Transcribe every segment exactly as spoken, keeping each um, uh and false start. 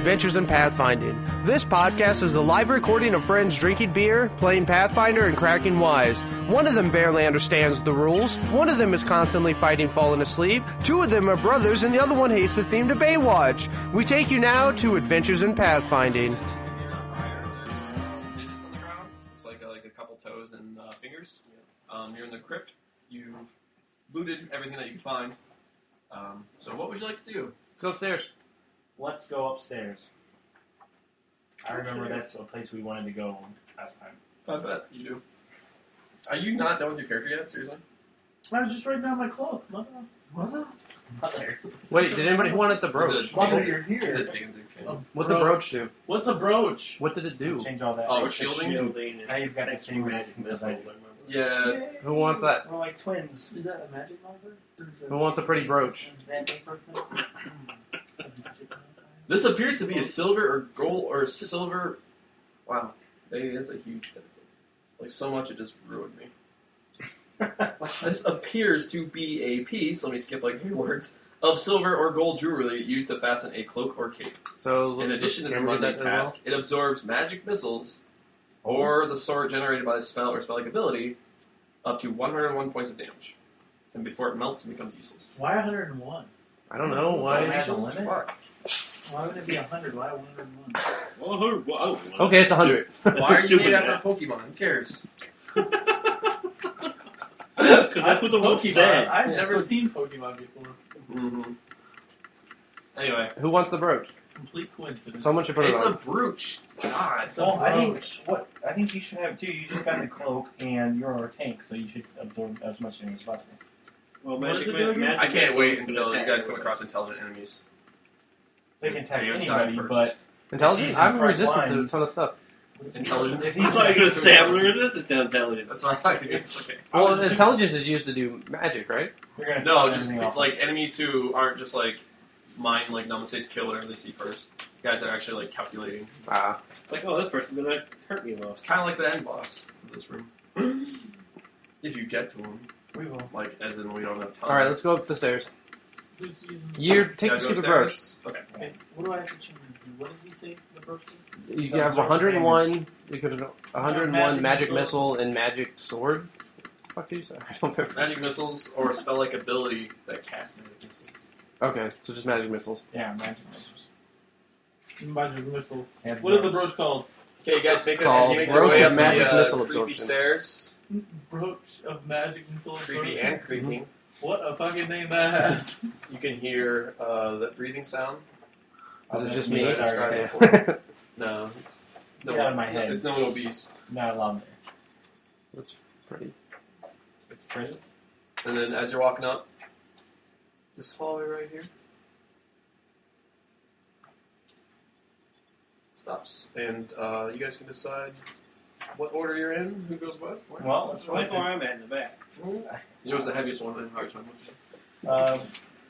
Adventures in Pathfinding. This podcast is a live recording of friends drinking beer, playing Pathfinder, and cracking wise. One of them barely understands the rules, one of them is constantly fighting falling asleep, two of them are brothers, and the other one hates the theme to Baywatch. We take you now to Adventures in Pathfinding. It's like a, like a couple toes and uh, fingers. Um, you're in the crypt. You've looted everything that you could find. Um, so what would you like to do? Let's go upstairs. Let's go upstairs. I remember that's a place we wanted to go last time. I bet you do. Are you not done with your character yet? Seriously? I was just writing down my cloak. Mother. Mother? Mother. Wait, did anybody want at the Is brooch? it Mother, Diggins- you're here. Is it Diggins and Finn? Oh, What did the brooch do? What's a brooch? What did it do? Change all that. Oh, It's shielding? shielding. Now you've got the same resistance as I do. Yeah. Who wants that? We're like twins. Is that a magic marker? Who wants a pretty brooch? This appears to be a silver or gold or silver. Wow, they, that's a huge tentacle. Like so much, it just ruined me. This appears to be a piece. Let me skip like three words of silver or gold jewelry used to fasten a cloak or cape. So, In addition to its can we do mundane that as well? task, it absorbs magic missiles or the sort generated by the spell or spell-like ability up to one hundred one points of damage, and before it melts, it becomes useless. Why one hundred one? I don't know why. Don't have a Donations? limit? Fuck. Why would it be one hundred? Why one hundred one? Oh, wow. Okay, it's a hundred. Why are you stupid, made after man. a Pokemon? Who cares? Because that's what the book Pokemon. said. I've Yeah, never so- seen Pokemon before. Mm-hmm. Anyway, Who wants the brooch? Complete coincidence. Someone should put it it's a on. brooch. God. It's a Well, I think brooch. what I think you should have too. You just got the cloak, and you're our tank, so you should absorb as much damage as possible. Well, What magic, does it ma- do again? magic I can't missile wait can until you attack guys come everyone. across intelligent enemies. They can attack Damn, anybody, die first. but Intelligence? He's I'm in front resistant to a lines. ton of stuff. Intelligence. If I he's thought you were going to say I'm Intelligence. resistant to intelligence. That's what I thought he was going to say. I was Well, just- intelligence is used to do magic, right? you're gonna No, turn just everything off. like enemies who aren't just like mind, like Namaste's kill whatever they see first. Guys that are actually like calculating. Ah. Like, oh, this person's going to hurt me though. Kind of like the end boss of this room. If you get to him. we will. Like, as in we don't have time. Alright, let's go up the stairs. Who's using the You brooch? take the Guys go stupid brooch. upstairs? Okay. Okay, what do I have to change? What did he say the brooch is? You have one hundred one, you could one hundred one magic, Magic missile missiles. and magic sword. What the fuck did you say? I don't remember. Magic missiles or spell-like ability that casts magic missiles. Okay, so just magic missiles. Yeah, magic missiles. Magic missile. And What is the absorbs. brooch called? Okay, guys, make, Called a, make your Brooch way of up Magic the uh, Missile creepy Absorption. stairs. Brooch of magic missile. Creepy absorption. and creaking. What a fucking name that has. You can hear uh, the breathing sound. Is it that's just me. me? Sorry. Okay. No, it's, it's no Get out of one. my It's, no, head. it's no one obese. Not allowed there. That's pretty. It's pretty. And then as you're walking up, this hallway right here stops, and uh, you guys can decide what order you're in, who goes what. Where. Well, let's I like roll. where I'm at in the back. You know what's the heaviest one in Hard Time? Um,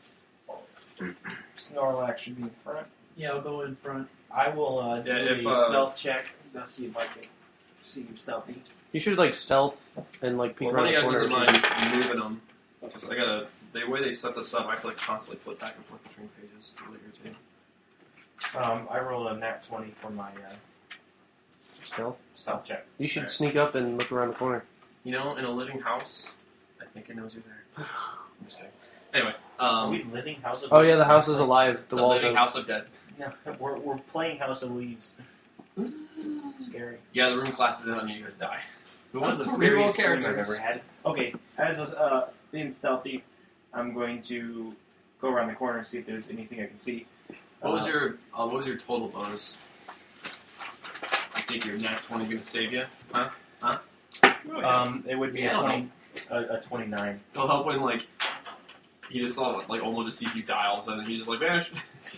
Snorlax should be in front. Yeah, I'll go in front. I will uh, do Yeah, if, a uh, stealth check. Let's see if I can see him stealthy. You should like stealth and like peek Well, if around one of the you corner. guys doesn't mind moving them, because I gotta. The way they set this up, I have to like constantly flip back and forth between pages. It's really irritating. Um, I rolled a nat twenty for my uh, Stealth. stealth check. You should Alright. sneak up and look around the corner. You know, in a living house, I think it knows you're there. I'm just kidding. Anyway, Are um, we living House of Oh Leaves? yeah, the house is alive. it's The a walls living are. house of dead. No, we're, we're playing House of Leaves. Scary. Yeah, the room collapses in on you, you guys die. Who was the That's real scariest dream I've characters? ever had. Okay, as a, uh, being stealthy, I'm going to go around the corner and see if there's anything I can see. What was Uh, your uh, What was your total bonus? I think your nat twenty gonna save you, huh? Um, it would be Yeah, a I don't twenty, a, a twenty-nine. It'll help when like he just saw like Olmo just sees you die all of a sudden, and he's just like vanish.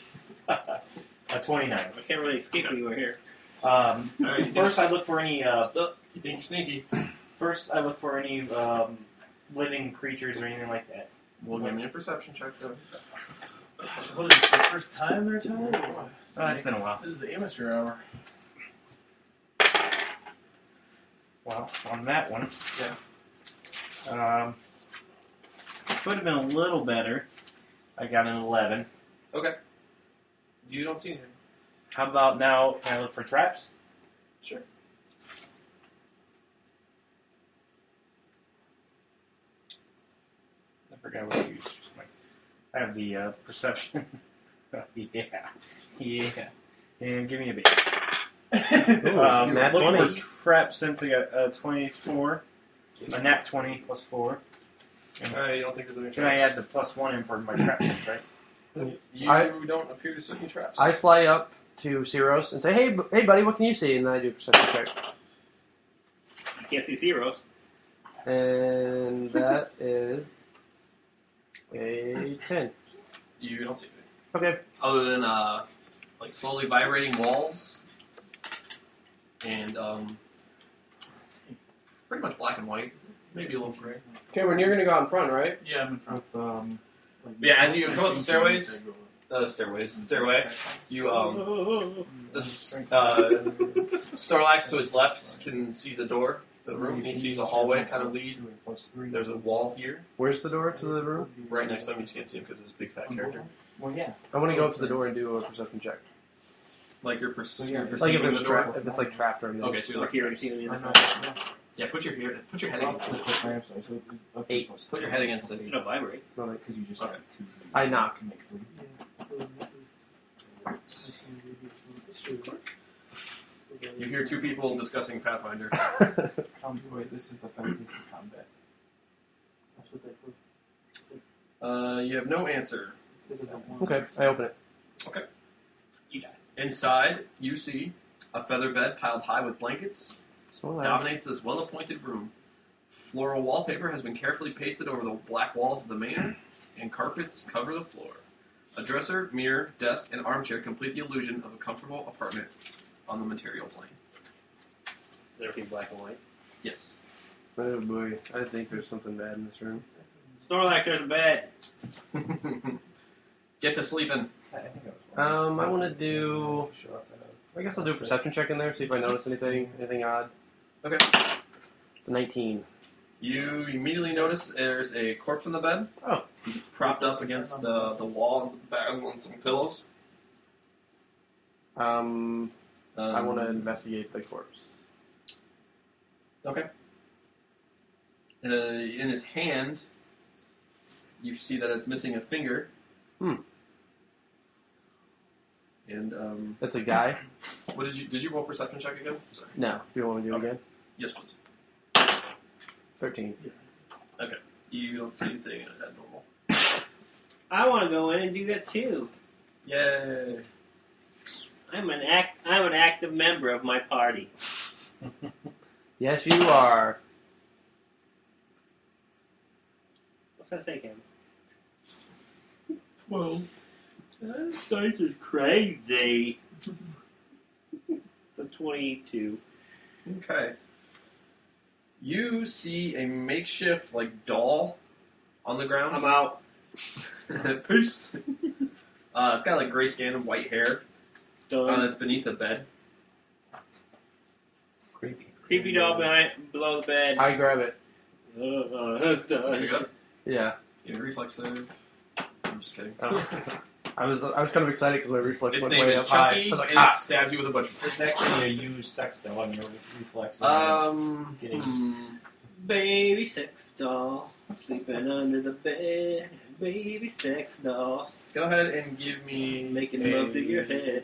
A twenty-nine. I can't really escape when you were here. Um, Alright, you first, think- I look for any. Uh, Still, you think you're sneaky? first, I look for any um, living creatures or anything like that. Well, give me a perception check. Then. What is this, your first time there, Tyler? Uh, it's been a while. This is the amateur hour. Well, on that one, Yeah. um, could have been a little better. I got an eleven. Okay. You don't see anything. How about now? Can I look for traps? Sure. I forgot what I used. Just my- I have the uh, perception. yeah, yeah. And give me a beat. um, nat looking twenty. for trap since I got uh, twenty-four. A nat twenty plus four. And Alright, you don't think there's any then I traps? add the plus one in for my trap sense, right? You I- don't appear to see any traps. I fly up to Ceros and say, "Hey, b- hey, buddy, what can you see?" And then I do a perception check, You can't see zeros. and that is a ten. You don't see anything. Okay. Other than uh, like slowly vibrating walls and um, pretty much black and white. Maybe a little gray. Cameron, you're gonna go out in front, right? Yeah, I'm in front. With, um, like, Yeah, as you come up the stairways- I go up. Uh, stairways, stairway. You um, this is uh, Starlax to his left can sees a door. The room he sees a hallway kind of lead. There's a wall here, Where's the door to the room? right next to him. You just can't see him because he's a big fat character. Well, yeah. I want to go up to the door and do a perception check. Like you're, pers- Yeah. you're Like if perceiving it's the door. tra- if it's like trapped or anything. Okay, so you're Or like here, traps. you see the I'm other not- Yeah, put your head, put your head I'll against it. check my upside, so it- Eight. plus Put your head against it. You don't vibrate. No, like- Because you just Okay. have two. I knock. You can make three. You hear two people discussing Pathfinder. Um, wait, this is defense, this is combat. Uh, you have no answer. Okay, I open it. You die. Inside, you see a feather bed piled high with blankets. So loud. Dominates this well-appointed room. Floral wallpaper has been carefully pasted over the black walls of the manor, and carpets cover the floor. A dresser, mirror, desk, and armchair complete the illusion of a comfortable apartment on the material plane. Is everything black and white? Yes. Oh boy, I think there's something bad in this room. Snorlax, there's a bed. Get to sleeping. I think I was Um, I want to do. Show off that, uh, I guess I'll do a perception check in there, see if I notice anything, anything odd. Okay. It's a nineteen. You immediately notice there's a corpse in the bed. Oh. Propped up against the, the wall on some pillows. Um, Um, I want to investigate the corpse. Okay. Uh, in his hand, you see that it's missing a finger. Hmm. And um, It's a guy. what did you did you roll perception check again? Sorry. No. Do you want to do it Okay. again? Yes, please. Thirteen. You don't see anything abnormal. I want to go in and do that too. Yay! I'm an act. I'm an active member of my party. Yes, you are. What's that say, Kevin? Twelve. This dice is crazy. It's a twenty-two. Okay. You see a makeshift like doll on the ground. I'm out. Peace. Uh, it's got like gray skin and white hair. Uh, Done. it's beneath the bed. Creepy. Creepy doll behind, below the bed. I grab it. Uh, uh, that's There you done. go. Yeah. Give me a reflex save. I'm just kidding. Oh. I was I was kind of excited because my reflex Its went name way is up high. Chucky, I was like, and ah. it stabs you with a butcher's It's knife. actually a used sex doll on your reflex. Um, Getting- hmm. Baby sex doll sleeping under the bed. Baby sex doll Go ahead and give me making a- love to your head.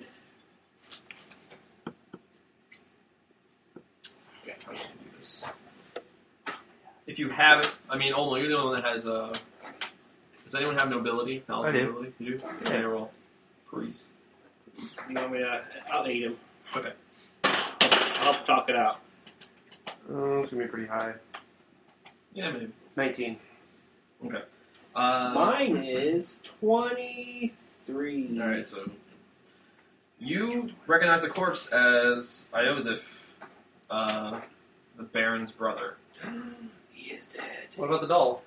Yeah, how should I do this? If you have it, I mean, Olmo, you're the only one that has. Uh, does anyone have nobility? Knowledge I do. nobility? You do? Yeah. Okay, roll. Please. You want me to? I'll eat him. Okay. I'll talk it out. Oh, it's gonna be pretty high. Yeah, maybe. Nineteen. Okay. Uh, Mine is twenty-three. All right, so you recognize the corpse as Iosif, uh, the Baron's brother. He is dead. What about the doll?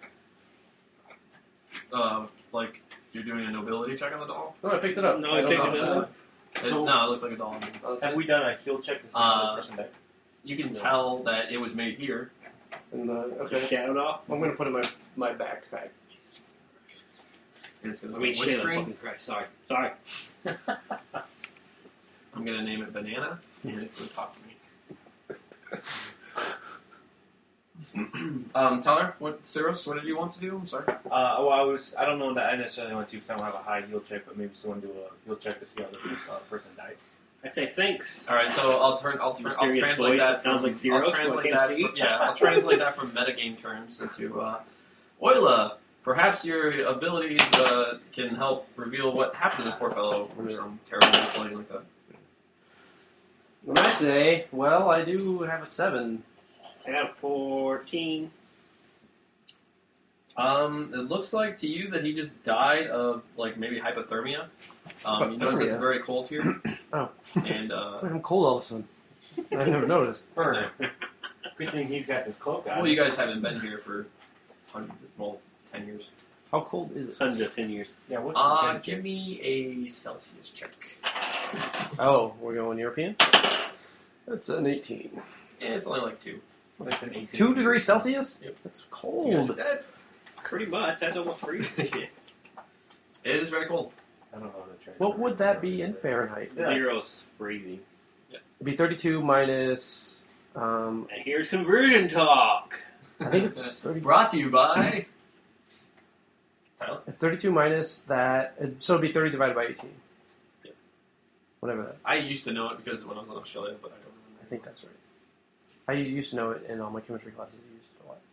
Uh, like you're doing a nobility check on the doll. No, I picked it up. No, I don't picked know it if up. that's It- So- no, it looks like a doll. a- Have we done a heal check to see Uh, how this person died? You can tell that it was made here. And, uh, okay. Shadow doll. I'm gonna put it in my my backpack. And it's going I to mean, say shit. whispering. Fucking Christ. Sorry. Sorry. I'm gonna name it Banana, and it's gonna talk to me. um, Tyler, what, Cyros, what did you want to do? I'm sorry. Uh, well, I was. I don't know that I necessarily want to because I don't have a high heal check, but maybe someone do a heal check to see how the uh, person dies. I say thanks. All right, so I'll turn. I'll, turn, I'll Mysterious translate voice that. that sounds from, like Xeros, I'll who I translate can't that. see. From, yeah, I'll translate that from metagame terms into uh, Oila. Perhaps your abilities uh, can help reveal what happened to this poor fellow, or some terrible something like that. When I say, well, I do have a seven. I got a fourteen. Um, it looks like to you that he just died of like maybe hypothermia. Um, you notice it's Hypothermia? very cold here. Oh. And uh, I'm cold all of a sudden. I never noticed. Burn. Good thing he's got this cloak on. well, you guys haven't been here for hundred, well, ten years. How cold is it? Hundreds of ten years. Yeah, what's Uh, the give me a Celsius check. Oh, we're going European? That's an eighteen. Yeah, it's only like two. That's an eighteen. Two degrees Celsius? Yep. That's You guys are cold. dead. Pretty much. That's almost freezing. It is very cold. I don't know the transfer. What would that be in Fahrenheit? Yeah. Zero's freezing. It'd be thirty-two minus, um, And here's conversion talk. I think it's thirty. Brought to you by Tyler. It's thirty-two minus that, so it'd be thirty divided by eighteen. Yeah. Whatever that. I used to know it because when I was in Australia, but I don't remember. I think that's right. I used to know it in all my chemistry classes. I used it a lot.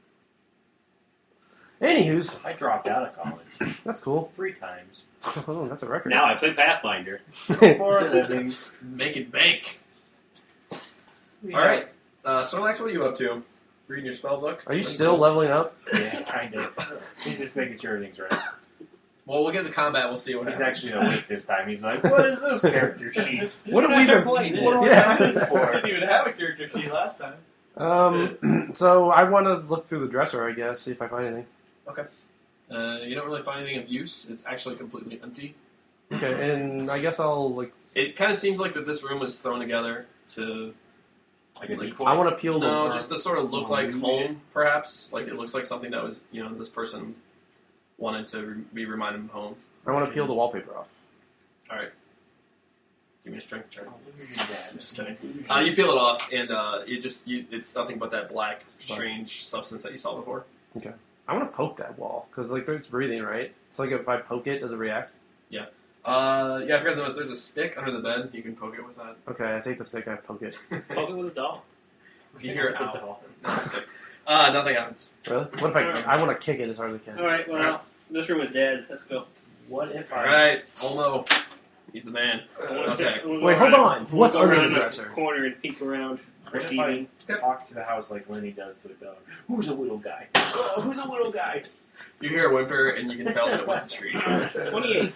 Anywho's, I dropped out of college that's cool. three times. Oh, that's a record. Now I play Pathfinder. For a living. Make it bank. All right, uh, Snorlax, what are you up to? Reading your spell book? Are you still leveling up? Yeah, kind of. He's just making sure everything's right. Well, we'll get to combat. We'll see what He's happens. actually awake this time. He's like, what is this character sheet? What have we After been playing what this. have we What is done? this for? Didn't even have a character sheet last time. Um, so I want to look through the dresser, I guess, see if I find anything. Uh, you don't really find anything of use. It's actually completely empty. Okay, and I guess I'll like. It kind of seems like that this room was thrown together to Like a Like, decoy? I want to peel the. no, just to sort of look like Illusion. home, perhaps. Like it looks like something that was, you know, this person wanted to re- be reminded of home. I want to peel the wallpaper off. All right, give me a strength check. Oh, look at that. I'm just kidding. Uh, you peel it off, and uh, it just you, it's nothing but that black, strange substance that you saw before. I want to poke that wall because like it's breathing, right? So like if I poke it, does it react? Uh, yeah, I forgot there was there's a stick under the bed. You can poke it with that. Okay, I take the stick, I poke it. Poke it with a doll. You hear it With the out. doll. No, stick. Uh, nothing happens. Really? What if I? I want to kick it as hard as I can. All right, well, this room is dead. Let's go. What if All I... right, Olmo, he's the man. Okay. Wait, hold on. We'll What's go under around the the dresser? corner and peek around, What if perceiving. I talk to the house like Lenny does to the dog? Who's a little guy? Oh, who's a little guy? You hear a whimper, and you can tell that it wants a treat. twenty-eight.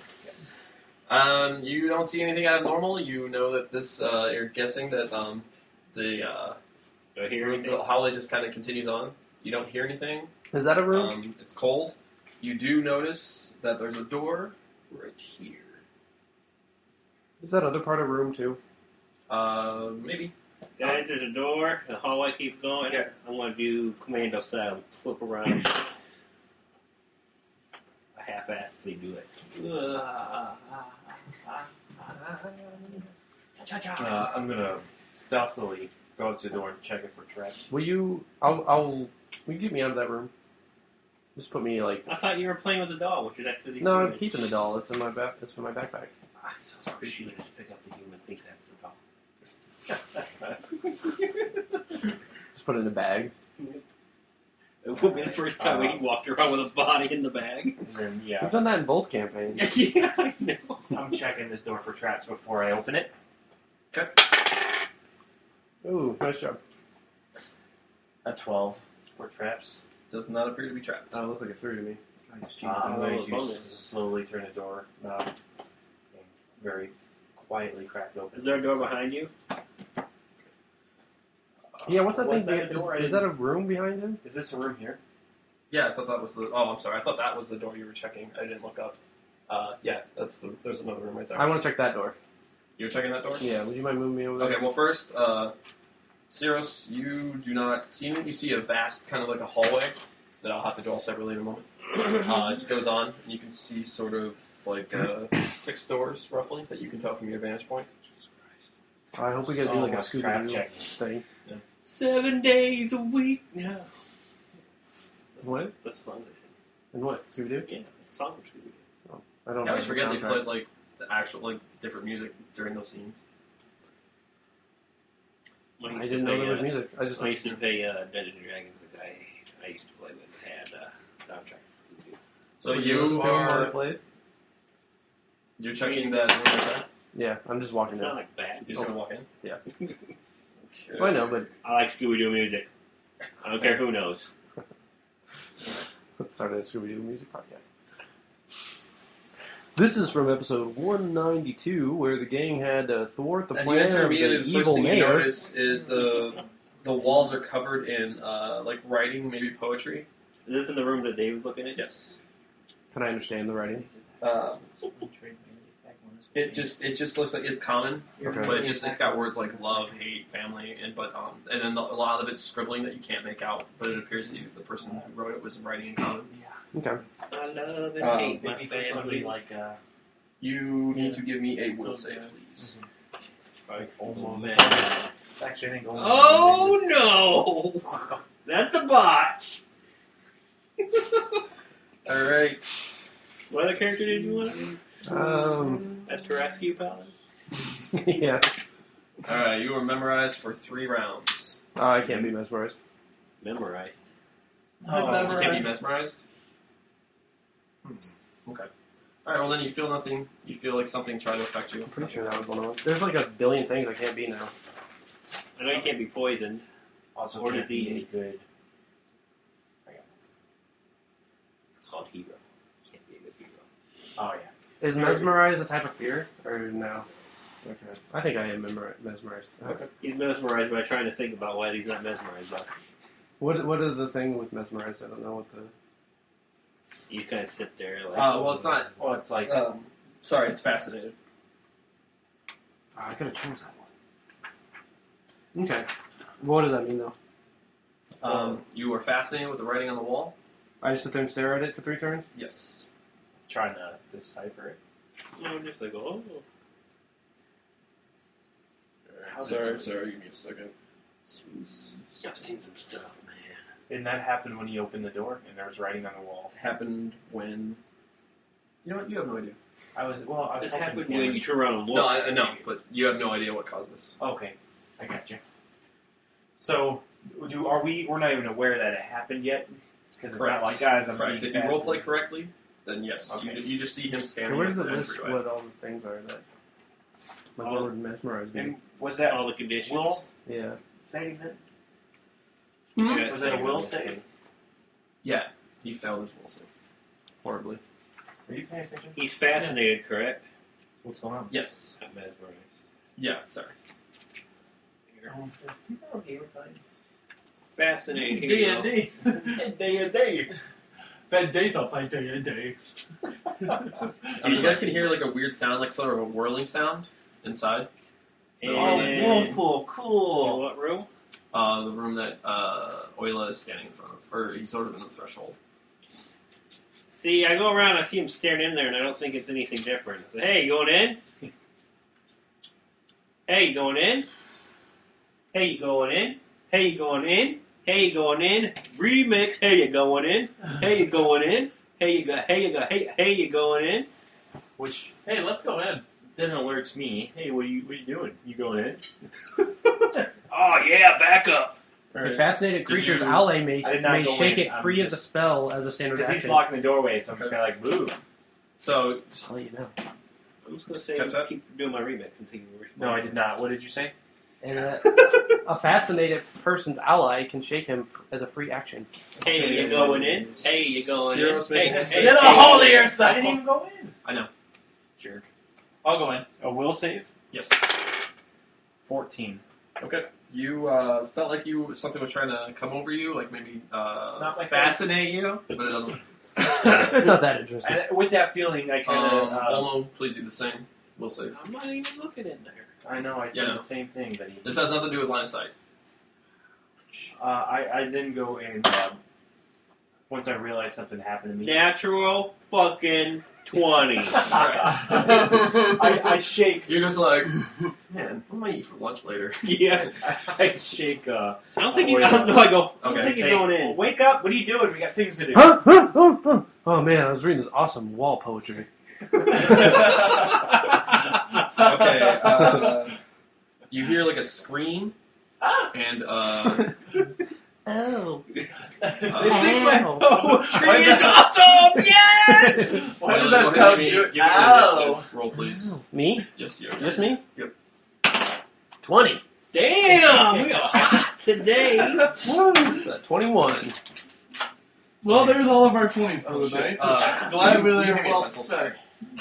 Um, you don't see anything out of normal. You know that this. Uh, you're guessing that um, the uh, Do I hear the anything? holiday just kind of continues on. You don't hear anything. Is that a room? Um, it's cold. You do notice that there's a door right here. Is that other part of room too? Uh, maybe. Guys, there's a door. The hallway keeps going. Yeah. I'm going to do commando style. Flip around. I half-assedly do it. Uh, I'm gonna stealthily go up to the door and check it for traps. Will you? I'll. I'll. Will you get me out of that room? Just put me like. I thought you were playing with the doll, which is actually the No, I'm human. keeping the doll. It's in my back. It's in my backpack. Ah, so creepy to just pick up the human, think that's the doll. Just put it in a bag. It would be the first time we walked around with a body in the bag. And then, I've yeah, done that in both campaigns. Yeah, I know. I'm checking this door for traps before I open it. Ooh, nice job. A twelve for traps. Does not appear to be trapped. Oh, it looks like a three to me. Uh, I'm going Oh, to bonus. slowly turn the door knob and very quietly crack it open. Is there a door behind you? Yeah, what's that What's thing? that Is, door? I is that a room behind him? Is this a room here? Yeah, I thought that was the. Oh, I'm sorry. I thought that was the door you were checking. I didn't look up. Uh, yeah, that's the. There's another room right there. I want to check that door. You're checking that door. Yeah, would you mind moving me over there? Okay. Well, first, uh, Cyros, you do not see it. You see a vast kind of like a hallway that I'll have to draw separately in a moment. Uh, it goes on, and you can see sort of like uh, six doors roughly that you can tell from your vantage point. I hope we gotta do like a Oh, Scooby trap Doo check. thing. Seven days a week. Yeah. What? That's the song they sing. And what? Scooby Doo? Yeah, it's a song from Scooby Doo. I don't I know. always the forget they soundtrack. played like the actual like different music during those scenes. When I used didn't to know play, there was uh, music. I just I used to play uh, Dungeons and Dragons. The guy I used to play with had uh, soundtrack. For Scooby Doo. So listen you to 'em while are they play it? you're checking that room like that? Yeah, I'm just walking It's not in. like bad. You're just gonna walk in? Yeah. Okay. Well, I know, but I like Scooby Doo music. I don't care who knows. let's start a Scooby Doo music podcast. This is from episode one ninety-two, where the gang had to thwart the As you plan enter of immediately, the the first evil thing you mayor. notice is the the walls are covered in uh, like writing, maybe poetry. Is this in the room that Dave was looking at? Yes. Can I understand the writing? Uh, it just it just looks like it's common, Okay. but it just it's got words like love, hate, family, and but um and then a lot of it's scribbling that you can't make out. But it appears that you, the person who wrote it was writing in common. Okay. I love and Um, hate my Maybe for somebody family. like uh, You need to give me a will save, please. like Oh, Omo. man. Actually, I think Omo. Oh no! That's a botch! All right. What other character did you want? Um. A Tarasque Paladin? yeah. All right. You are memorized for three rounds. Oh, I can't be mesmerized. Memorized. Oh, Memorized. you can't be mesmerized. Hmm. Okay. All right. Well, then you feel nothing. You feel like something tried to affect you. I'm pretty sure that was one of them. There's like a billion things I can't be now. I know you can't be poisoned. Also, Or can't disease. be any good. It's called hero. You can't be a good hero. Oh yeah. Is mesmerized a type of fear, or no? Okay. I think I am memori- mesmerized. Okay. He's mesmerized by trying to think about why he's not mesmerized by. What What is the thing with mesmerized? I don't know what the. You kind of sit there like. Uh, well, it's not. Well, it's like Um, sorry, it's fascinated. Oh, I gotta choose that one. Okay. What does that mean though? Um, you are fascinated with the writing on the wall. I just sit there and stare at it for three turns. Yes. trying to decipher it. No, just like, oh. How sorry, did- sorry. Give me a second. I've seen some stuff, man. Didn't that happen when he opened the door and there was writing on the wall? It happened when. You know what? You have no idea. I was well. I was This hoping happened for when it. you turn around and look. No, I, I know, but you have no idea what caused this. Okay, I got you. So, do are we? We're not even aware that it happened yet because it's Correct. not like guys. I'm Correct. being If you roleplay fascinated. correctly, then yes, Okay. you, you just see him Okay, standing where at does the it list entryway. what all the things are that? Like All- what would mesmerize me? And was that All the conditions. will Yeah. saving it? Yeah, Was that a will save? Yeah, he failed his will save horribly. Are you paying attention? He's fascinated, correct? What's going on? Yes. Not mesmerized. Yeah. Sorry. Fascinated. Here you go. D. D and D. That D's I'll play D and D. Um, you guys can hear like a weird sound, like sort of a whirling sound inside. And Oh, whirlpool, in cool. what room? Uh, the room that uh, Oila is standing in front of, or he's sort of in the threshold. See, I go around, I see him staring in there, and I don't think it's anything different. I say, hey, you going in? Hey, you going in? Hey, you going in? Hey, you going in? Hey, you going in? Remix. Hey, you going in? Hey, you going in? Hey, you go. Hey, you go. Hey, hey, you going in? Which Hey, let's go in. then alerts me. Hey, what are you? What are you doing? You going in? Oh yeah, back up. A fascinated Did creature's you- ally may, I did not may go shake in, it I'm free of the just- spell as a standard Because he's action. blocking the doorway, so I'm just kind of like, move. So Just to let you know. I'm just gonna say, Catch up? keep doing my remix until you respond. No, I did not. What did you say? And uh, a fascinated person's ally can shake him f- as a free action. Hey, you going in? Hey, you going Zero's in? Hey, making hey, a- Get a hey, hold of hey. yourself. I didn't even go in. I know. Jerk. I'll go in. A will save? Yes. fourteen. Okay. You uh, felt like you something was trying to come over you, like maybe uh, Not like fascinate you, but it doesn't. It's not that interesting. And with that feeling, I kind of. Um, uh, Olo, please do the same. We'll save. I'm not even looking in there. I know, I said Yeah. the same thing, but he. This has nothing to do with line of sight. Uh, I, I then go and. Um, once I realized something happened to me. Natural fucking twenty. I, I shake. You're just like, Man, what am I eat for lunch later? Yeah. I shake. Uh, I don't think Wait, he's. I don't know. I go. I don't Okay, think he's say, going well, in. wake up! What are you doing? We got things to do. Huh? Huh? Oh, oh. Oh man, I was reading this awesome wall poetry. Okay, uh, you hear like a scream, and uh, Oh. uh, think my Ow. poetry Why is does awesome. Yes. Why does go that ahead sound and give ju- me, give me an Ow. initiative roll, please. Me? Yes, you. Just me? Yep. Twenty. Damn, we are hot today. Woo! Twenty-one. Well, there's all of our twenties for Oh, the shit. night. Uh, Glad we you were give me a well pencil, spent.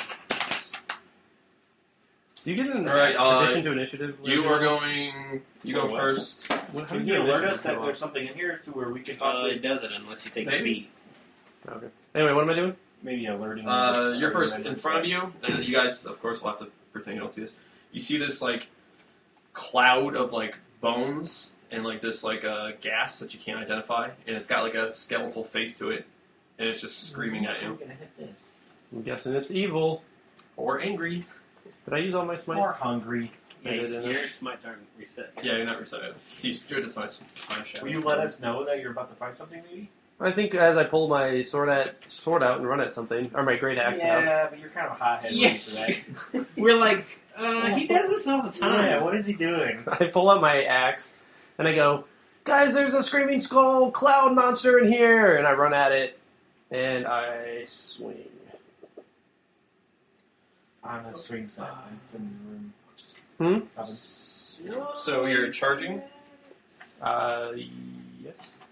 Do you get an All right, uh, addition to initiative? You are going. You For go what? first. What, how Can do you you alert get us that initiative there's something in here to where we can Uh, possibly it doesn't unless you take a Maybe. beat. Okay. Anyway, what am I doing? maybe alerting? Uh, you're or first in remembering front of you, and you guys, of course, will have to pretend you don't see this. You see this like cloud of like bones and like this like uh, gas that you can't identify, and it's got like a skeletal face to it, and it's just screaming at I'm you gonna hit this. I'm guessing it's evil. or angry. Did I use all my More smites? hungry. Yeah, I didn't know. your smites aren't reset. Yeah, you're not reset. He's doing this my my shadow. Will you let us know that you're about to find something, maybe? I think as I pull my sword at sword out and run at something, or my great axe out. Yeah, but you're kind of a hothead when Yeah. you say that. We're like, uh, he does this all the time. Yeah, what is he doing? I pull out my axe and I go, guys, there's a screaming skull cloud monster in here, and I run at it and I swing. On a swing set. It's in the room. Hmm? Oven. So you're charging. Uh, yes.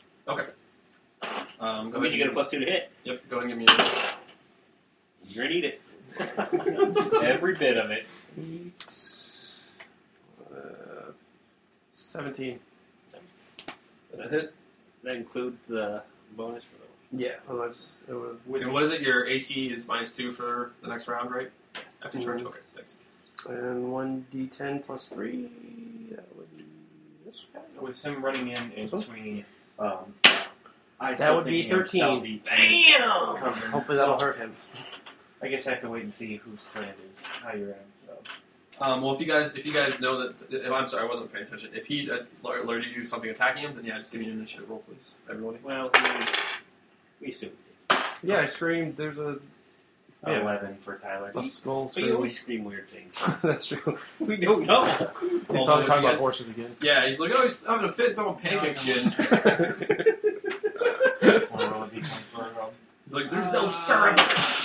Um, go I mean, ahead. you get a plus two to hit. Yep. Go ahead and give me. A, You're gonna need it. Every bit of it. Eight, uh, seventeen. that's a hit. That includes the bonus for the. Yeah, well, I was, it was And what is it? Your A C is minus two for the next round, right? After you charge. Mhm. Okay. Thanks. and one d ten plus three. That would be this guy. With him running in and So? swinging, um, I That still would be think I'm thirteen. stealthy. Bam! Covering- Hopefully that'll hurt him. I guess I have to wait and see whose turn it is. How you're at. So. Um, well, if you guys, if you guys know that, if, I'm sorry, I wasn't paying attention. If he uh, alerted you to something attacking him, then yeah, just give me an initiative roll, please, everybody. Well, I mean, we assume. Yeah, I screamed. There's a, Yeah. Eleven for Tyler. a skull But you screaming. always scream weird things. That's true. We don't know. He's Well, probably if talking you about get- horses again. Yeah, he's like, oh, he's having a fit throwing pancakes again. Wanna roll a d twenty for a roll? He's like, there's no syrup.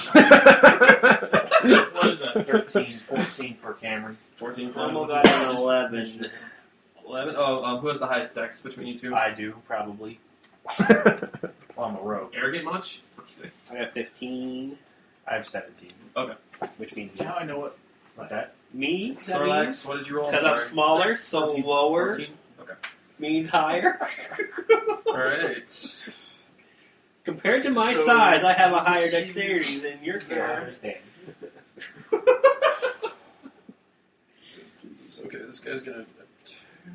What is that? thirteen, fourteen for Cameron. Fourteen for Elmo him. got an eleven. Eleven. Oh, um, who has the highest dex between you two? I do, probably. Well, I'm a rogue. Arrogant much? I'm just kidding. I got fifteen. I have seventeen. Which means Now I know what. What's that? me. Snorlax, what did you roll? Because I'm Sorry. smaller, so fourteen. lower fourteen? Okay. means higher. All right. Compared to my So, size, I have a you higher see- dexterity than your Yeah, I girl. understand. Okay, this guy's gonna attack.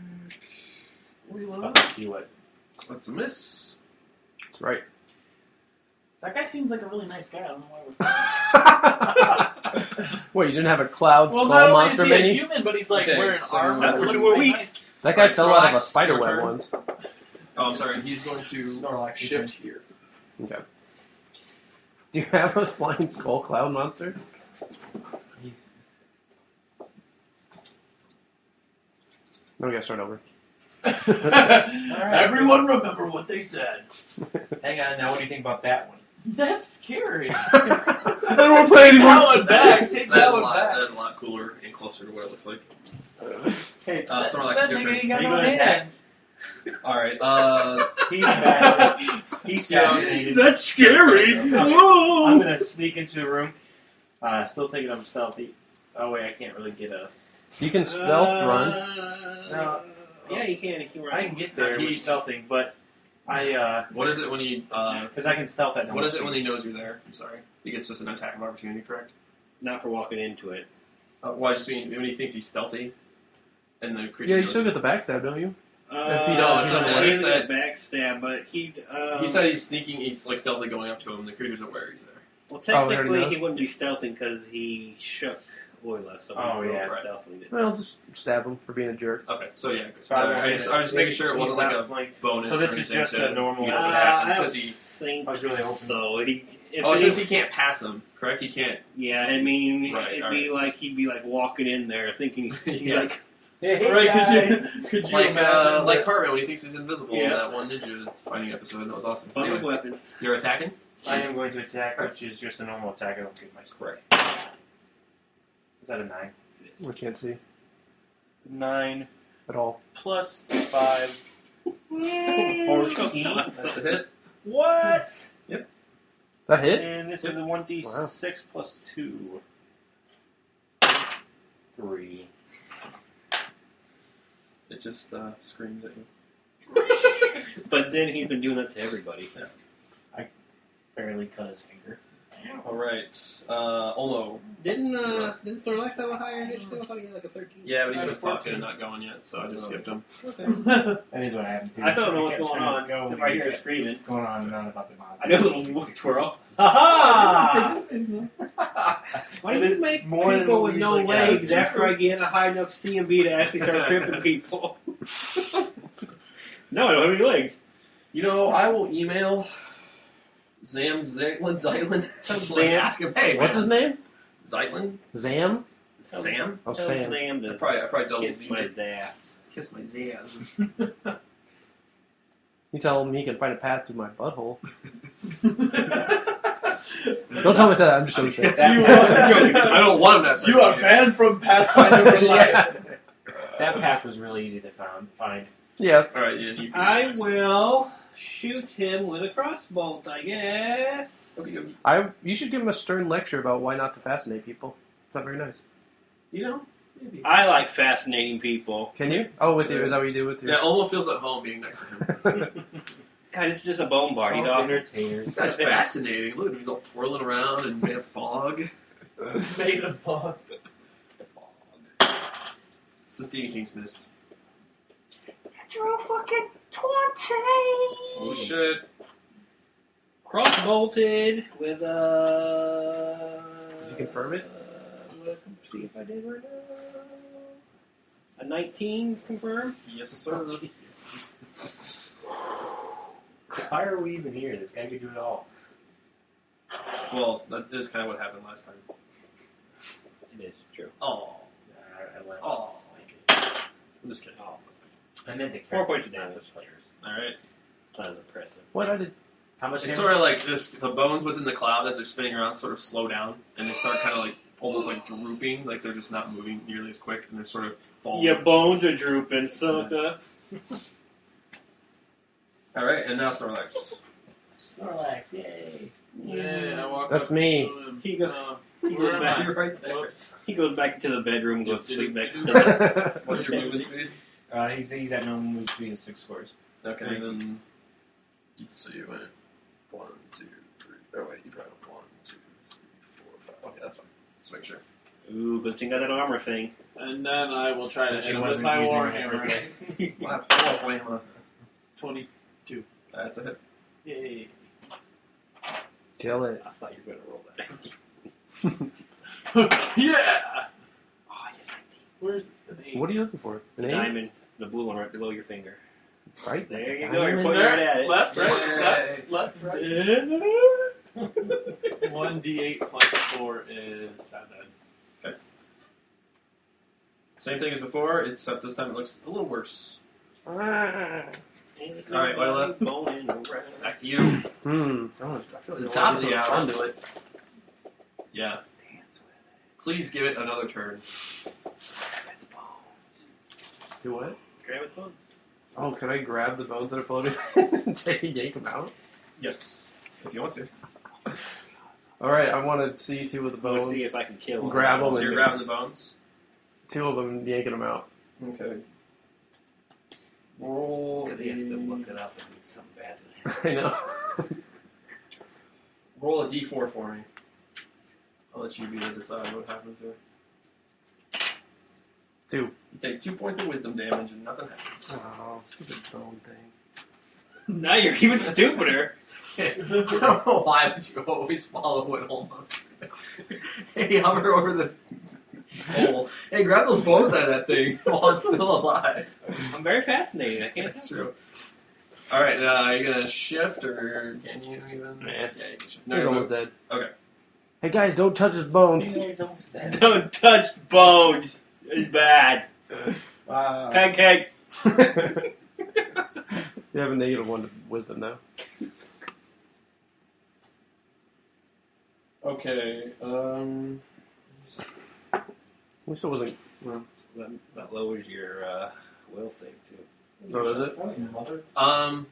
Let's see what. That's a miss. That's right. That guy seems like a really nice guy. I don't know why we're. Wait, you didn't have a cloud Well, skull not only monster is he a mini? human, but he's like Okay, wearing so armor. that's that for looks two more really weeks. nice. That guy Right, fell out of a Snorlax, spider your web turn. once. Oh, I'm sorry. He's going to Snorlax, your shift here. Okay. Do you have a flying skull cloud monster? He's No, we gotta start over. Everyone remember what they said. Hang on, now what do you think about that one? That's scary. I don't want to play anymore. That one back. That is, Take that that is a one lot. back. That is a lot cooler and closer to what it looks like. Hey, Uh, Snorlax, that it's your nigga turn. ain't got Are you no gonna attack? hands. All right. Uh, he's fascinated. He's Yeah. fascinated. That's scary. I'm Whoa! gonna sneak into the room. Uh, still thinking I'm stealthy. Oh wait, I can't really get a. You can stealth run. No. Yeah, you can if you run. I can get there He- with stealthing, but I uh, what is it when he? Uh, because I can stealth at. what is it when he knows you're there? I'm sorry. He gets just an attack of opportunity, correct? Not for walking into it. Uh, well, I just mean when he thinks he's stealthy, and the creature. Yeah, you knows still he's- get the backstab, don't you? Uh, If he don't- if he don't he notice doesn't that- get backstab, but he. Um, He said he's sneaking. He's like stealthily going up to him. The creature's aware he's there. Well, Oh, he already technically, knows? he wouldn't be stealthing because he shook deploy left, so Oh, we yeah. right. stealthily did. Well, just stab him for being a jerk. Okay, so yeah. So I won't I, hit just, it. I was just making sure it He's wasn't like not a flank- bonus. So this or is anything just to, a normal you know, Uh, attack him I don't because he. think I was really hoping- so. He, if Oh, it any- says he can't pass him. Correct? He can't. yeah, I mean, Right, it'd all be like he'd be like walking in there thinking he's Yeah. like, Hey, Right? guys. Could you? Could you Like uh, imagine like that- Cartman when he thinks he's invisible in Yeah. that one Ninja fighting episode. That was awesome. public Anyway, weapons. you're attacking. I am going to attack, which is just a normal attack. I don't get my strike. Is that a nine? We can't see Nine at all. plus five. Fourteen. That's a hit. What? That hit? And this is a one d six plus two. Three. It just uh, screams at you. But then he's been doing that to everybody. Barely cut his finger. All right, uh, Olmo. Didn't uh, didn't Snorlax have a higher initiative? I thought he had like a thirteen. Yeah, but he Out was of fourteen. talking and not going yet, so I just skipped him. Okay. That is what happened to I still don't know I what's kept going trying on. to Go If I hear and her screaming, going on and on about the monster. I know the little twirl. Ha ha! Why do It you is make more than people what with we no usually get. legs It's after I get a high enough C M B to actually start tripping people? No, I don't have any legs. You know, I will email Zam Zeitlin Zeitlin. Like, Zam? ask him, hey, What's man, his name? Zeitlin? Zam? Sam? Oh, Tell Sam. Sam I to probably, I probably double kiss Z. my ass. Kiss my Zaz. You tell him he can find a path through my butthole. Don't tell me that. I'm just joking. That's- I don't want him to have sex You are with banned from Pathfinder for life. Yeah. That path was really easy to found, find. Yeah. All right, yeah, you can. I will shoot him with a crossbolt, I guess. Okey dokey. I. You should give him a stern lecture about why not to fascinate people. It's not very nice. You know, maybe. I like fascinating people. Can you? Oh, with Sure. you? Is that what you do with your? Yeah, Olmo feels at home being next to him. God, it's just a bone bar. He's Oh, awesome. entertainers. This guy's fascinating. Look at him, he's all twirling around and made of fog. Made of fog. It's the Stephen King's Mist. Natural fucking twenty. Oh shit. Cross bolted with a. Did you confirm it? Uh, let's see if I did right now. A nineteen confirmed. Yes, sir. Why are we even here? This guy could do it all. Well, that is kind of what happened last time. It is true. Oh. I, I went. Oh. I'm just kidding. Oh, I meant the Four points characters, of not damage. the players. Alright. That was impressive. What I did? How much It's damage? sort of like this, the bones within the cloud as they're spinning around sort of slow down, and they start kind of like, almost like drooping, like they're just not moving nearly as quick, and they're sort of falling. Your bones are drooping, sucker. Alright, and now Snorlax. Snorlax, yay. Yeah, I walk That's up me. to him. He goes, Uh, he where goes am back. I? You're right there. Whoops. He goes back into the bedroom and goes to Did sleep it- next did to it- the What's your movement speed? Uh, he's, he's at no move speed of six scores. Okay, then. So you went one, two, three. Oh, wait, you probably went one, two, three, four, five. Okay, that's fine. Just make sure. Ooh, good thing I got an armor thing. And then I will try to She hit him with wasn't my using warhammer. Wow, oh, whamma. Twenty. That's a hit. Yay. Kill it. I thought you were going to roll that. Yeah. Oh, yeah. Where's an eight? What are you looking for? An eight? Diamond, the blue one right below your finger. Right? There you Diamond go. You're in pointing there? right at it. Left, right, Yay. left, left, right. One d eight plus four is seven. Same thing as before, except this time it looks a little worse. Alright, Oila. Boning around. Back to you. Hmm. Oh, I feel like The I top want of to the do hour. something to it. Yeah. Dance with Please give it another turn. it. Grab its bones. Do what? Grab its bones. Oh, can I grab the bones that are floating and take yank them out? Yes. If you want to. All right, I want to see two of the Let's bones. see if I can kill one. Grab So them you're and grabbing the bones. two of them and yanking them out. Okay. Roll. Because he has to a- look it up and do something bad with him. I know. Roll a d four for me. I'll let you be to decide what happens here. Two. You take two points of wisdom damage and nothing happens. Oh, stupid bone thing. Now you're even stupider. I don't know why, but you always follow it almost. Hey, hover over this Oh, hey, grab those bones out of that thing while it's still alive. I'm very fascinated. I can't. That's true. All right, uh, are you gonna shift or can you even? Yeah. Yeah, you can shift. He's No, almost dead. Okay. Hey guys, don't touch his bones. Don't touch bones. It's bad. Uh, Pancake. You have a negative one to wisdom now. Okay. Um. At least it wasn't. Well, that, that lowers your uh, will save too. Oh, is it? Mother? Um.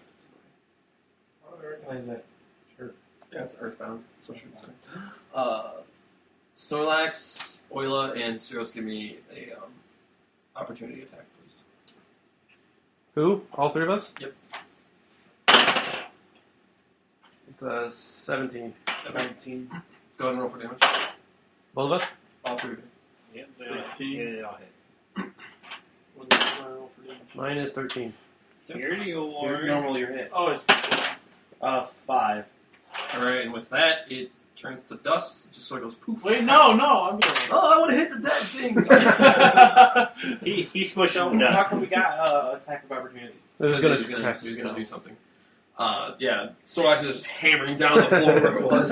I don't recognize that. Sure. Yeah, it's Earthbound. So sure. Uh, Snorlax, Oila, and Cyros give me a um, opportunity attack, please. Who? All three of us? Yep. It's uh, seventeen. nineteen. Go ahead and roll for damage. Both of us? All three of you. Yep. they all- sixteen. Yeah, they all hit. What is my roll for damage? Mine is thirteen. You're your Normally your hit. Oh, it's Uh, five. Alright, and with that, it turns to dust, just so it goes poof. wait. No, no. I'm going. Oh, I would have hit the dead thing! He he smushed So, on how dust. come we got uh, attack of opportunity? This is He's gonna, gonna, cast a he's gonna spell. do something. Uh, yeah, Snorlax is just hammering down the floor where it was.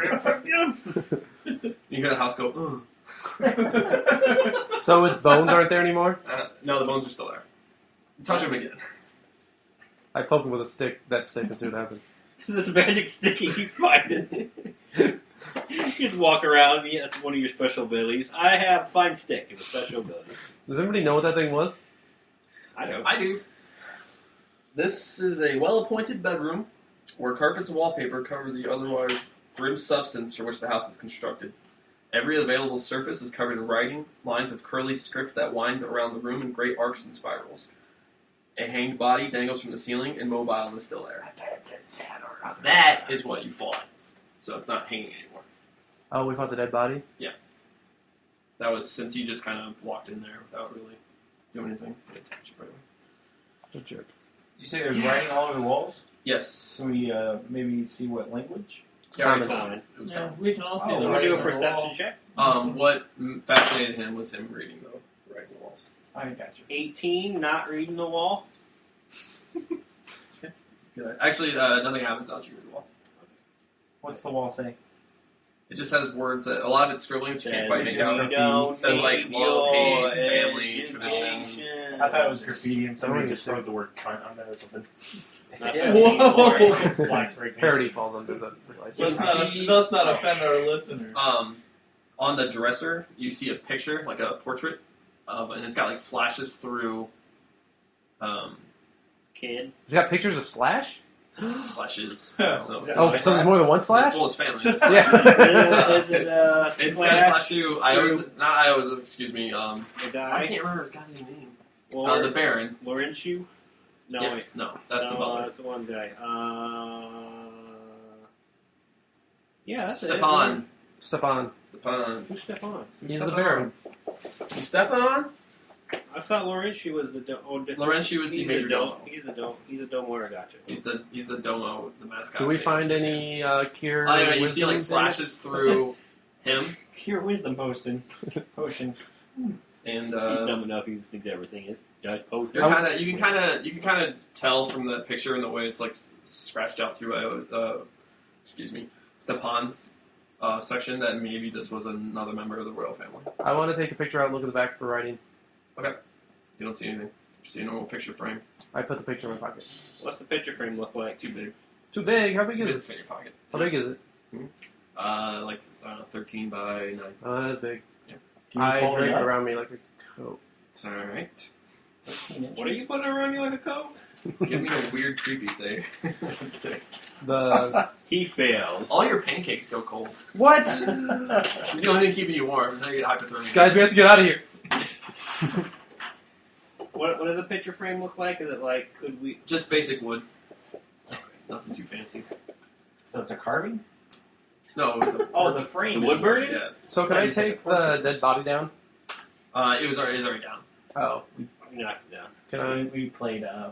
You hear the house go, ugh. So its bones aren't there anymore? Uh, no, the bones are still there. Touch him again. I poke him with a stick, that stick, and see what happens. This magic stick you keep finding. You just walk around. Yeah, that's one of your special abilities. I have find stick as a special ability. Does anybody know what that thing was? I know. I do. This is a well-appointed bedroom where carpets and wallpaper cover the otherwise grim substance for which the house is constructed. Every available surface is covered in writing, lines of curly script that wind around the room in great arcs and spirals. A hanged body dangles from the ceiling, immobile in the still air. Now that is what you fought. So it's not hanging anymore. Oh, we fought the dead body? That was since you just kind of walked in there without really doing anything. Good jerk. You say there's writing all over the walls? Yes. So we uh, maybe see what language? Yeah, I already Common. told you. It was Yeah, common. we can all see Oh, the Want to do a writing on the wall. perception check? Um, what mm, fascinated him was him reading the writing walls. I got you. eighteen, not reading the wall. Good. Actually, uh, nothing happens without you read the wall. What's the wall say? It just has words that a lot of it's scribbling, so you can't quite Says make you out. don't It says like need love, your hate, family, tradition. education. I thought it was graffiti and somebody Somebody just said- wrote the word cunt on there or something. Not Yeah. fifteen, Whoa. forty. Flags right there. Parody falls under the Let's license. not, let's not offend our listener. Um, on the dresser, you see a picture, like a portrait of, and it's got like slashes through. Um, Kid. It's got pictures of Slash? slashes. Oh. So Is that- Oh, so there's more than one it's Slash? full his family. It's Yeah. Is it uh, It's got slash slash through Io's, not Io's, excuse me. Um, the I guy? can't remember his goddamn name. Lor- Uh, the Baron. Laurentiu? No, Yeah, wait. no, that's the no, butler. That's the one guy. Uh, yeah, that's Stepan. Stepan. Stepan. it. Who's Stepan? He's the Baron. You Stepan? I thought Laurentiu was the do- oh, the- Laurentius was the he's major the dome. domo. He's the dome. He's the dome warrior. Gotcha. He's the he's the domo, the mascot. Do we of find the- any uh, cure? Oh, yeah, you see like wisdom things? slashes through him, Cure wisdom potion. Potion. and he's uh, dumb enough. He thinks everything is Judge Post. you're kind of you can kind of you can kind of tell from the picture and the way it's like s- scratched out through uh, uh excuse me Stepan's uh, section that maybe this was another member of the royal family. I want to take the picture out and look at the back for writing. You don't see anything. You see a normal picture frame. I put the picture in my pocket. What's the picture frame look It's like? too big. Too big. How It's big too is big it? to fit in your pocket. How big is it? Uh, like uh, thirteen by nine. Oh, that's big. Can you I fold drape it it up? around me like a coat. All right. What are you putting around you like a coat? Give me a weird, creepy save. The He fails. All your pancakes go cold. what? It's the only thing keeping you warm. Now you get hypothermia. Guys, we have to get out of here. What, what does the picture frame look like? Is it like, could we... Just basic wood. Nothing too fancy. So it's a carving? No, it was a. Oh, the frame. The wood burning? Yeah. So can I take the dead body down? Uh, it was already, it was already down. Oh, Knocked it down. can We, I we played, uh,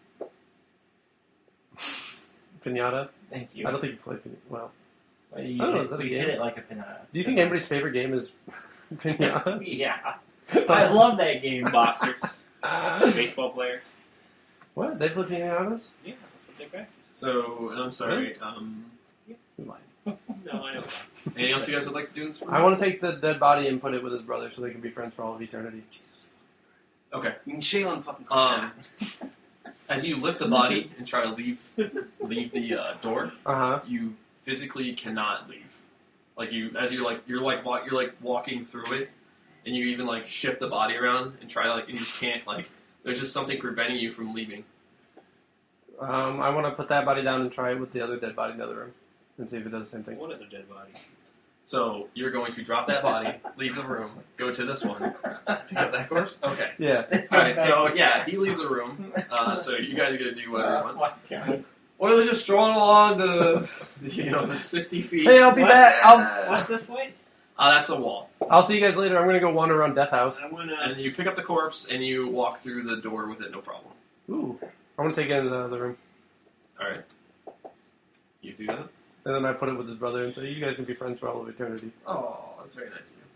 pinata? thank you. I don't think you play pinata. Well, We, I don't know, is that a we game? hit it like a pinata. do you think anybody's favorite game is Pinata? Yeah. I love that game, boxers. Baseball player. What? They play pinatas? Yeah, that's what they practice. So, and I'm sorry. Um, No, I know. anything else you guys would like to do in this room? I want to take the dead body and put it with his brother so they can be friends for all of eternity. Okay. You can Shaylin fucking Um, as you lift the body and try to leave leave the uh, door, Uh huh. you physically cannot leave. Like you, as you're like you're like walk, you're like walking through it, and you even like shift the body around and try to like and you just can't like. There's just something preventing you from leaving. Um, I want to put that body down and try it with the other dead body in the other room and see if it does the same thing. What other dead body? So you're going to drop that body, leave the room, go to this one, pick up that corpse. Okay. Yeah. All right. So yeah, he leaves the room. Uh, so you guys are gonna do whatever you want. God. Oil is just strolling along the, you know, the sixty feet. Hey, I'll be What? back. I'll What's this way? Uh, that's a wall. I'll see you guys later. I'm gonna go wander around Death House. I wanna. And you pick up the corpse and you walk through the door with it, no problem. Ooh. I want to take it into the other room. All right. You do that? And then I put it with his brother and say, you guys can be friends for all of eternity. Oh, that's very nice of you.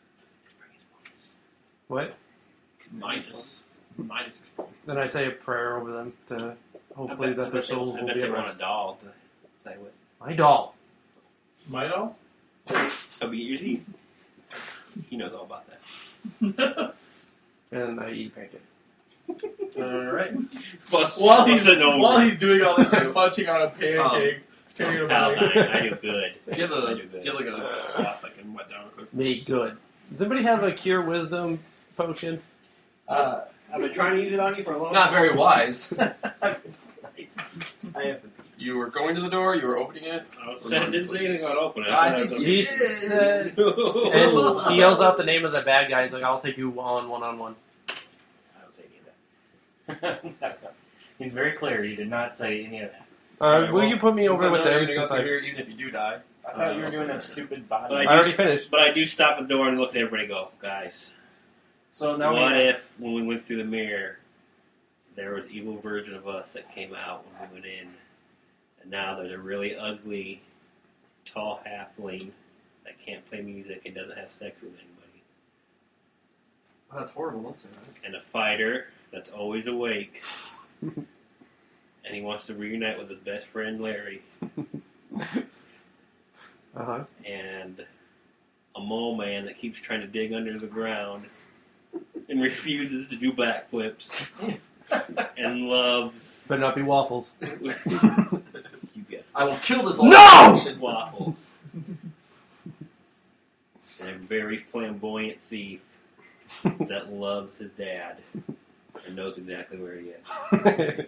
What? Minus. Minus explain. Then I say a prayer over them to hopefully I bet- that I their bet they- souls I will bet be they at want a rest. doll to play with. My doll. My doll? I'll be your teeth. He knows all about that. And I eat pancake. Alright. But While he's an old. While he's doing all this, he's munching on a pancake. carrying a Pal, bag. I, I do good. Do you have I a, do do good. you have like a cloth I can wet down quick? Me good. Does anybody have a cure wisdom potion? Uh, I've been trying to use it on you for a long Not time. very wise. I have to. You were going to the door, you were opening it. I didn't say anything about opening. I thought think was- you He did. said, and he yells out the name of the bad guy. He's like, I'll take you on one on one. I don't say any of that. He's very clear. He did not say any of that. Uh, Alright, will well, you put me since over I with know you're them? gonna go since through I, here, even if you do die. I thought Uh, you were I'll doing say that that. stupid body. But I already finished. But I do stop at the door and look at everybody and go, guys, So now what we if when we went through the mirror, there was an evil version of us that came out when we went in, and now there's a really ugly, tall halfling that can't play music and doesn't have sex with anybody, Oh, that's horrible, don't say that. and a fighter that's always awake, and he wants to reunite with his best friend Larry, uh-huh. and a mole man that keeps trying to dig under the ground and refuses to do backflips and loves Better not be waffles. you guessed I will kill this No! it, waffles. And a very flamboyant thief that loves his dad and knows exactly where he is.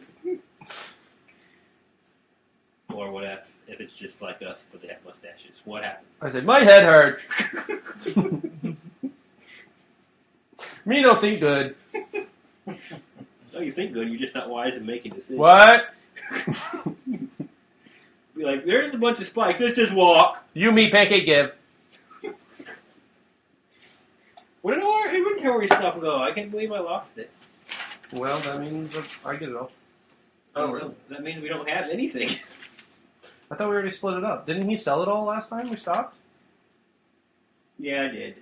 Or what if, if it's just like us but they have mustaches? What happens? I said, my head hurts. Me don't think good. Oh, you think good, you're just not wise in making decisions. What? Be like, there's a bunch of spikes, let's just walk. You, me, pancake, give. Where did our inventory stuff go? I can't believe I lost it. Well, that means that I get it all. Oh, really? That means we don't have anything. I thought we already split it up. Didn't he sell it all last time we stopped? Yeah, I did.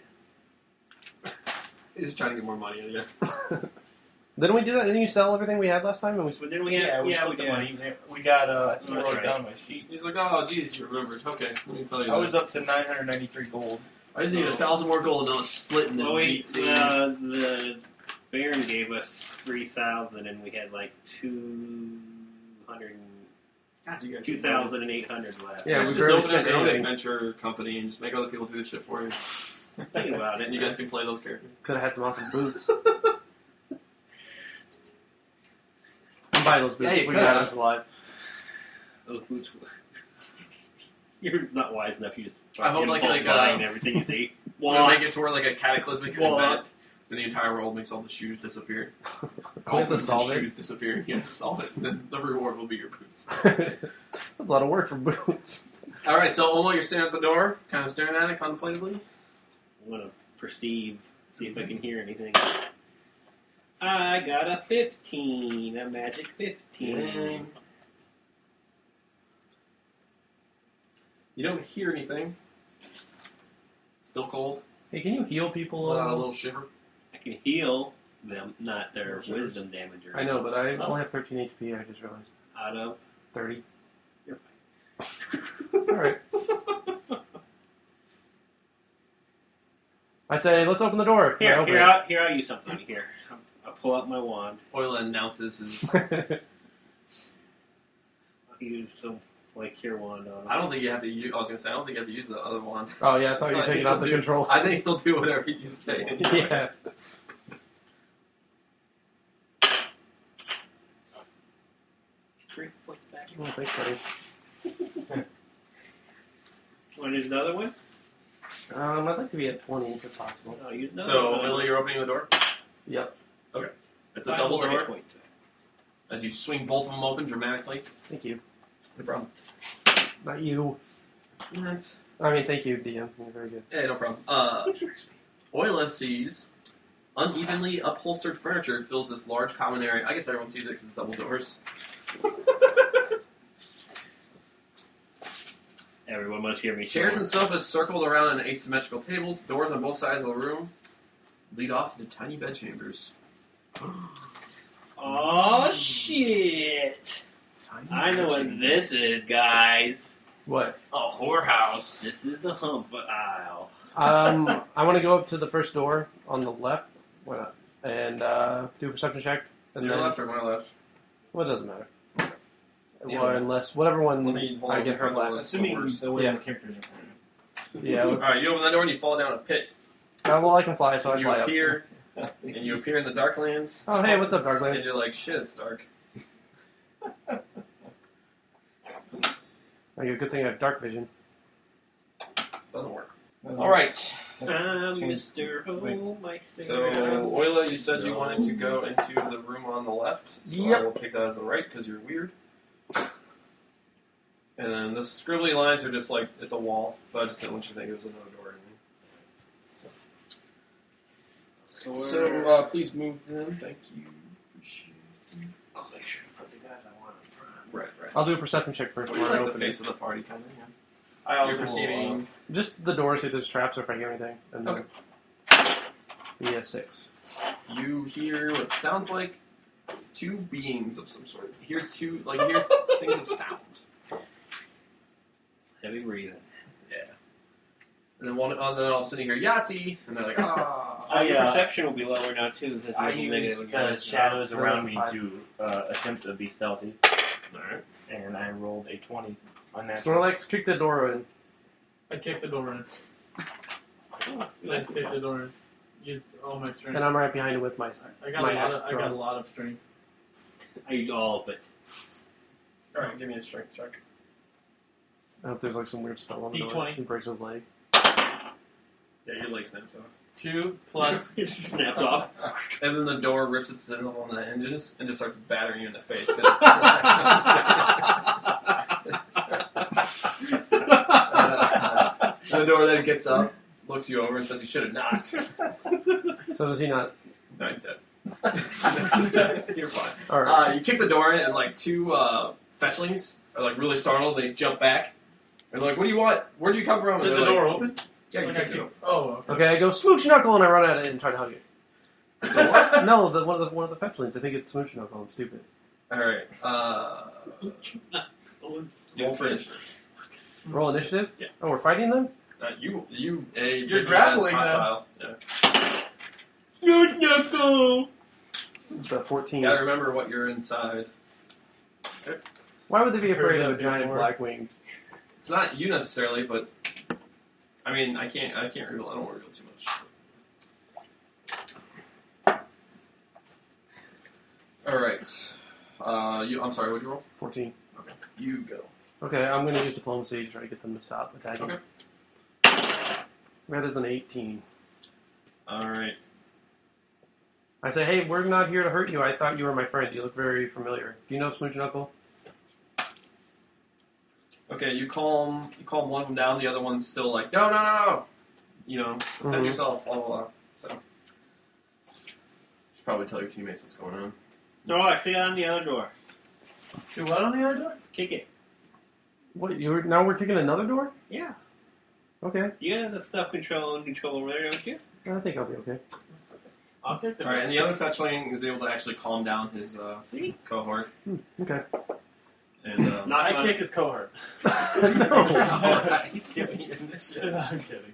He's trying to get more money out of you. Didn't we do that? Didn't you sell everything we had last time? And we But then we have, yeah, we yeah, split we the did. money. We got, uh, I think I That's wrote it right. down on my sheet. He's like, oh, geez, you remembered. Okay, let me tell you I that. was up to nine hundred ninety-three gold. I just need a thousand more gold and I'll split in this Well, meat wait, scene. uh, the Baron gave us three thousand, and we had like two hundred, God, you guys two thousand and eight hundred left. Yeah, You guys we should just barely open up spent your own anything. adventure company and just make other people do the shit for you. Thinking about it, And you guys can play those characters. Could have had some awesome boots. Buy those boots. Yeah, you we could got have. us alive. those boots. Were... You're not wise enough. You just I hope, like, impulse like, buying uh, everything you see. We're gonna make it to where like a cataclysmic What? event, and the entire world makes all the shoes disappear. We All have to boots and solve it. shoes disappear. You have to solve it. And then the reward will be your boots. That's a lot of work for boots. All right, so Omo, you're sitting at the door, kind of staring at it contemplatively. I'm gonna perceive, see if I can hear anything. I got a fifteen, a magic fifteen. You don't hear anything. Still cold. Hey, can you heal people? Let a out a little? little shiver. I can heal them, not their Sure. wisdom damage. Or I know, but I Oh. only have thirteen H P. I just realized. Out of thirty. you're All right. I say, let's open the door. here. I open Here, it. I'll, here, I'll use something. Here, I pull out my wand. Oila announces his. I'll use some like cure wand on. I don't think you have to use. I was gonna say I don't think you have to use the other wand. Oh yeah, I thought you I were think taking out he'll the do- control. I think he'll do whatever you say. Yeah. Three points back. Oh, thanks, buddy. Want to use another one? Um, I'd like to be at twenty if possible. I'll use another So, one. Lily, you're opening the door. Yep. It's a Five double more hit door. points. As you swing both of them open dramatically. Thank you. No problem. Not you. That's I mean, thank you, D M. You're very good. hey, no problem. Uh, Oila sees unevenly upholstered furniture fills this large common area. I guess everyone sees it because it's double doors. Everyone must hear me. Chairs snore. and sofas circled around in asymmetrical tables. Doors on both sides of the room lead off into tiny bedchambers. Oh shit! Tiny I know what bedchambers. this is, guys. What? A whorehouse. This is the hump aisle. Um, I want to go up to the first door on the left. Why not? And uh, do a perception check. And Your then, left or my left? well, it doesn't matter. Yeah. Well, unless whatever one Let me hold I on get for from the last. last. Assuming worst. the way Yeah. the characters are playing. Yeah. let's- Alright, you open the door and you fall down a pit. Uh, well, I can fly, so I you fly up. appear, and you appear in the Darklands. Oh, hey, what's up, And Darklands? you're like, shit, it's dark. Oh, good thing I have dark vision. Doesn't work. Doesn't- Alright, I'm Change- Mister Homemeister. so Oila, you said you wanted to go into the room on the left. So I Yep. will take that as a right because you're weird. And then the scribbly lines are just like, it's a wall. But I just didn't want you to think it was another door. So, So, uh, please move them. Thank you. Appreciate it. I'll make sure to put the guys I want in front. Right, right. I'll do a perception check first Well, before I you're like the open face it. of the party, kind of. Yeah. I You're also perceiving. will, Just the door, see if there's traps or if I hear anything. And then, Okay. yeah, six. You hear what sounds like two beings of some sort. You hear two, like, you hear things of sound. Heavy breathing. Yeah. And then one, and then all of a sudden you hear Yahtzee, and they're like, ah. Oh, your I, uh, perception will be lower now too. Because I you have use negative the again. shadows No, around that's me fine. to uh, attempt to be stealthy, Alright. and I rolled a twenty on that. Snorlax, kick the door in. I kicked the door in. Let's kick the door in. Used all my strength. And I'm right behind it with my. I got my a lot. axe Of, I got drawn. a lot of strength. I use all of it. Alright, give me a strength check. I hope there's like some weird spell on the D door. twenty. He breaks his leg. Yeah, your leg snaps off. Two plus. It just snaps off. And then the door rips its signal on the hinges and just starts battering you in the face. 'Cause it's and the door then gets up, looks you over, and says, "You should have knocked." So does he not? No, he's dead. He's dead. You're fine. All right. Uh, you kick the door in, and like two uh, fetchlings are like really startled. They jump back. They're like, "What do you want? Where'd you come from?" And Did they're the like, door open? Yeah, you Like I kicked it kicked- open. Oh. Okay. Okay, I go smooch knuckle and I run at it and try to hug it. The door? No, the, one of the one of the fetchlings. I think it's smooch knuckle. I'm stupid. All right. Uh, roll for initiative. Roll initiative. Yeah. Oh, we're fighting them. Uh, you, you, uh, you You're take it as grappling them. hostile. Yeah. Good knuckle. It's a fourteen. You gotta remember what you're inside. Why would they be afraid Heard of a that giant before. black wing? It's not you necessarily, but I mean, I can't, I can't reveal. I don't want to reveal too much. All right. Uh, you. I'm sorry. What'd you roll? Fourteen. Okay. You go. Okay, I'm going to use diplomacy to try to get them to stop attacking. Okay. That is an eighteen. All right. I say, hey, we're not here to hurt you. I thought you were my friend. You look very familiar. Do you know Smooch Knuckle? Okay. You calm. You calm one of them down. The other one's still like, no, no, no, no. You know, defend Mhm. yourself. Blah blah blah. So. You should probably tell your teammates what's going on. No, I see it on the other door. Do what on the other door? Kick it. What? You're now we're kicking another door? Yeah. Okay. You got the stuff control and control over there, don't you? I think I'll be okay. I'll get the All right, and the other fetchling is able to actually calm down his uh, cohort. Hmm, okay. And um, Not I my- kick his cohort. no, he's giving you initiative. I'm kidding.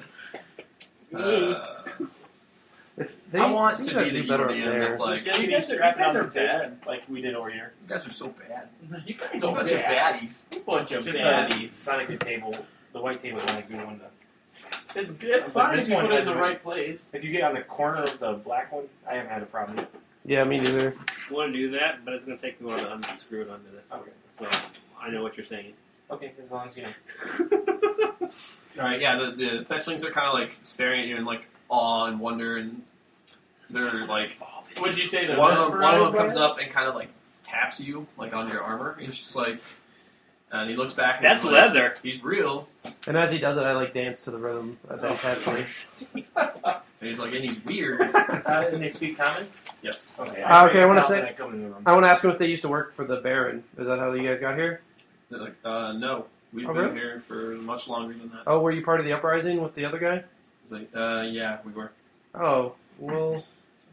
Uh, If they I want seem to to be do the better evil up D M there. that's like, Just you you guys are, you guys are bad, like we did over here. guys are so bad. You guys You're a bunch of baddies. You bunch of Just a, baddies. it's not a good table. The white table is not a good one. To, It's good. It's But fine this if you one put it in has the a- right place. if you get on the corner of the black one, I haven't had a problem. Yeah, me neither. I want to do that, but it's going to take me a while to unscrew it onto this. Okay. So I know what you're saying. Okay, as long as you know. All right, yeah, the, the fetchlings are kind of like staring at you in like awe and wonder, and they're like, Would you say the one of them, one of them mesmerized comes up and kind of like taps you like on your armor. He's just like, and he looks back. And That's he's like, leather. He's real. And as he does it, I like dance to the rhythm Oh, that he's had. And he's like, and he's weird. Uh, and they speak common? Yes. Okay, Ah, okay, I wanna stop say- and I come in the room. I want to ask him if they used to work for the Baron. Is that how you guys got here? They're like, uh, no, we've Oh, been really? here for much longer than that. Oh, were you part of the uprising with the other guy? He's like, uh, yeah, we were. Oh, well,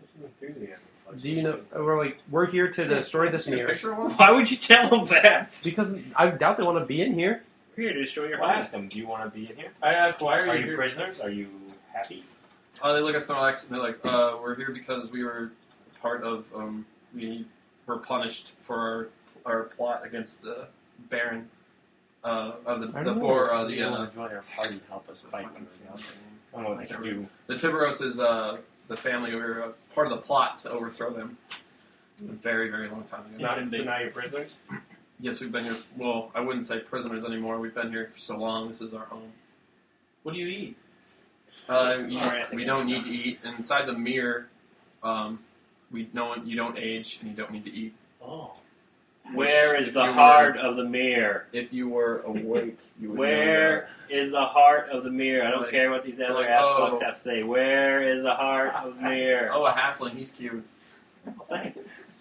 do you know? We're like, we're here to destroy this See a mirror picture of one? Why would you tell them that? because I doubt they want to be in here. Here to destroy your Well, house. ask them, do you want to be in here? I asked, why are, Are you you here? prisoners? Are you happy? Uh, they look at Snorlax and they're like, uh, we're here because we were part of, um, we were punished for our, our plot against the Baron, uh, of the, I the know. Bor, uh, you the, don't uh, want to join our party and help us fight them. I don't know what they can do. the Tiberos is, uh, the family, we were uh, part of the plot to overthrow them a very, very long time So ago. now, Intimidate. so now you're prisoners? Yes, we've been here, well, I wouldn't say prisoners anymore, we've been here for so long, this is our home. What do you eat? Uh, you, All right, I think we I don't know. need to eat. And inside the mirror, um, we no one, you don't age and you don't need to eat. Oh. Where If is the you heart of the mirror? If you were awake, you would know Where is the heart of the mirror? I don't Like- care what these other like, ass oh. fucks have to say. Where is the heart of the that. mirror? Oh, a halfling, he's cute. Thanks.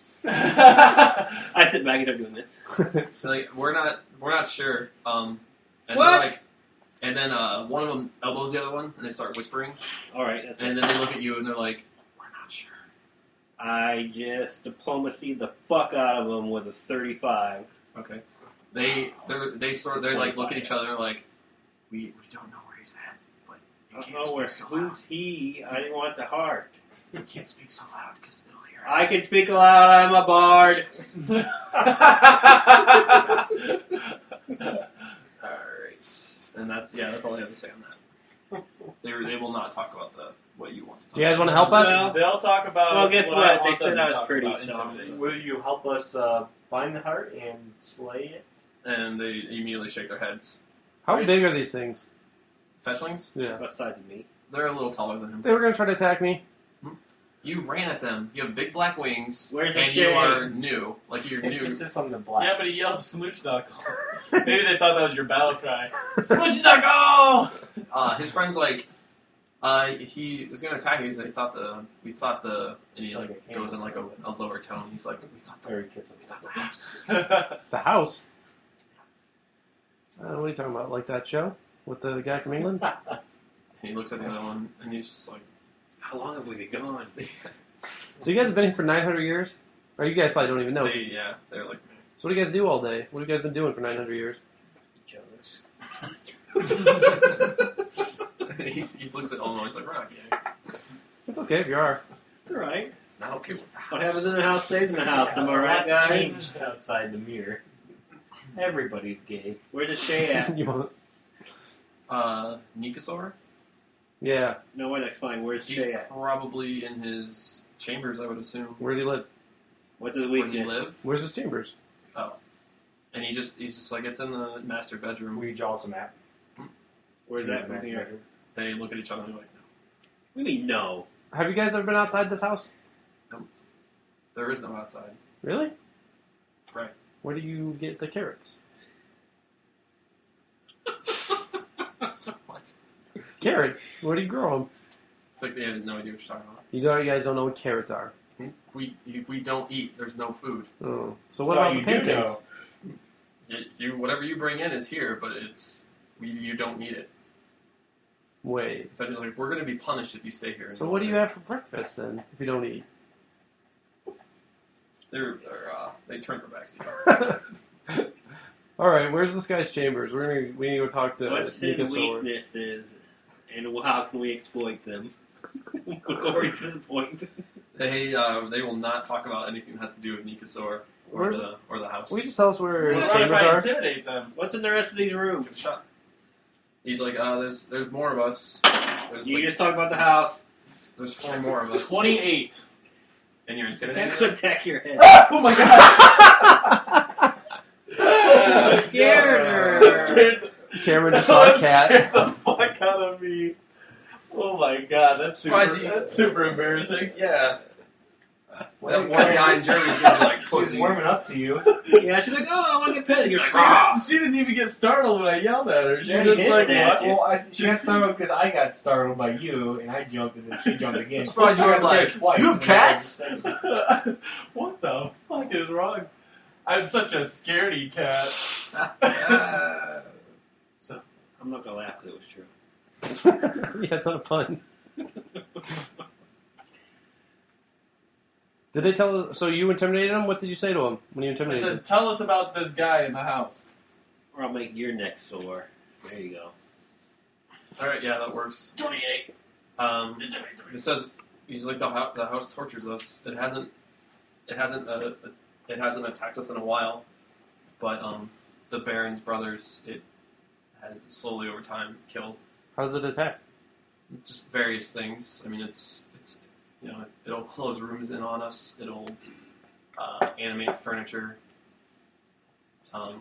I sit back and start doing this. They're like, we're not, we're not sure. Um, and What? They're like, and then uh, one of them elbows the other one, and they start whispering. All right, that's And it. then they look at you, and they're like, we're not sure. I just diplomacy the fuck out of them with a thirty-five. Okay. They, they're, they sort, they like look at each other, and they're like, we, we don't know where he's at, but you can't Oh, where, speak so loud. who's he? I didn't want the heart. You can't speak so loud because it'll hear us. I can speak loud. I'm a bard. Alright. And that's, yeah, that's all I have to say on that. They, they will not talk about the what you want to talk Do you guys about. want to help us? Well- They'll talk about. Well, guess what? what? I They want said them I to was talk pretty, about. so- Intimidate. Will you help us uh, find the heart and slay it? And they immediately shake their heads. How big are these things? Fetchlings? Yeah. What size of me? They're a little taller than him. They were going to try to attack me. You ran at them. You have big black wings. Where's the and you shade? are new. Like you're new. Emphasis on the black. Yeah, but he yelled smooch dot com. Maybe they thought that was your battle cry. Smooch dot com! Uh, his friend's like, uh, he was gonna attack you. He's like, he thought the, we thought the, and he like Like a goes in like a, a lower tone. He's like, we thought the, Or he gets we thought the house. The house. Uh, what are you talking about? Like that show with the guy from England? And he looks at the other one, and he's just like, How long have we been gone? So you guys have been here for nine hundred years? Or you guys probably don't even know. they, yeah, they're like, So what do you guys do all day? What have you guys been doing for nine hundred years? he, he looks at Olmo. He's like, we're not gay. It's okay if you are. All right. It's not okay with the house. What happens in the house stays in the house. Am I Yeah, right, that's guys? changed outside the mirror. Everybody's gay. Where's the Shay at? You want- Uh, Nikasaur? yeah. No, wait, that's fine. Where's He's Shay at? probably in his chambers, I would assume. Where do you live? What's his Where does he weakness? live? Where's his chambers? And he just, he's just like, it's in the master bedroom. Will you draw us a map? Where's To that the from master here? bedroom? They look at each other and they're like, no. What do you mean, no? Have you guys ever been outside this house? Don't. There is no outside. Really? Right. Where do you get the carrots? What? Carrots? Where do you grow them? It's like they had no idea what you're talking about. You know, you guys don't know what carrots are. We we don't eat. There's no food. Oh. So what So about you the do pancakes? know. You, you whatever you bring in is here, but it's we, you don't need it. Wait. If I, like, we're going to be punished if you stay here. So what do you have for breakfast then, if you don't eat? They're, they're uh, they turn their backs to you. All right, where's this guy's chambers? We're gonna we need to go talk to What's Nika his Sword. weaknesses, and how can we exploit them? According to the point. They uh, they will not talk about anything that has to do with Nikasor or Where's- the or the house. Will you just tell us where What his if chambers I are? intimidate them? What's in the rest of these Give it rooms? a shot. He's like, uh, there's there's more of us. There's, You like, just talk about the house. there's four more of us. Twenty-eight. And you're That intimidated. could attack your head. Oh my god! Scared her. That scared, Cameron just saw a that cat. scared the fuck out of me. Oh my god, that's super, Why is he- that's super embarrassing. Yeah. That one guy in Germany's gonna be like, She was pussy. warming up to you. Yeah, she's like, oh, I want to get petted. You're like, She, "Rah." didn't, she didn't even get startled when I yelled at her. She Yeah, just she like, did. what? Well, I, she got startled because I got startled by you, and I jumped, and then she jumped again. I'm surprised you I weren't got scared like, twice, "You have and then I cats?" was- What the fuck is wrong? I'm such a scaredy cat. I'm not going to laugh because it was true. Yeah, it's not a pun. Did they tell? So you intimidated him? What did you say to him when you I intimidated him? said, tell us about this guy in the house. Or I'll make your neck sore. There you go. Alright, yeah, that works. twenty-eight. Um, it says he's like the house, the house tortures us. It hasn't it hasn't uh, it hasn't attacked us in a while, but um, the Baron's brothers it has slowly over time killed. How does it attack? Just various things. I mean, it's it's you know it'll close rooms in on us. It'll uh, animate furniture. Um,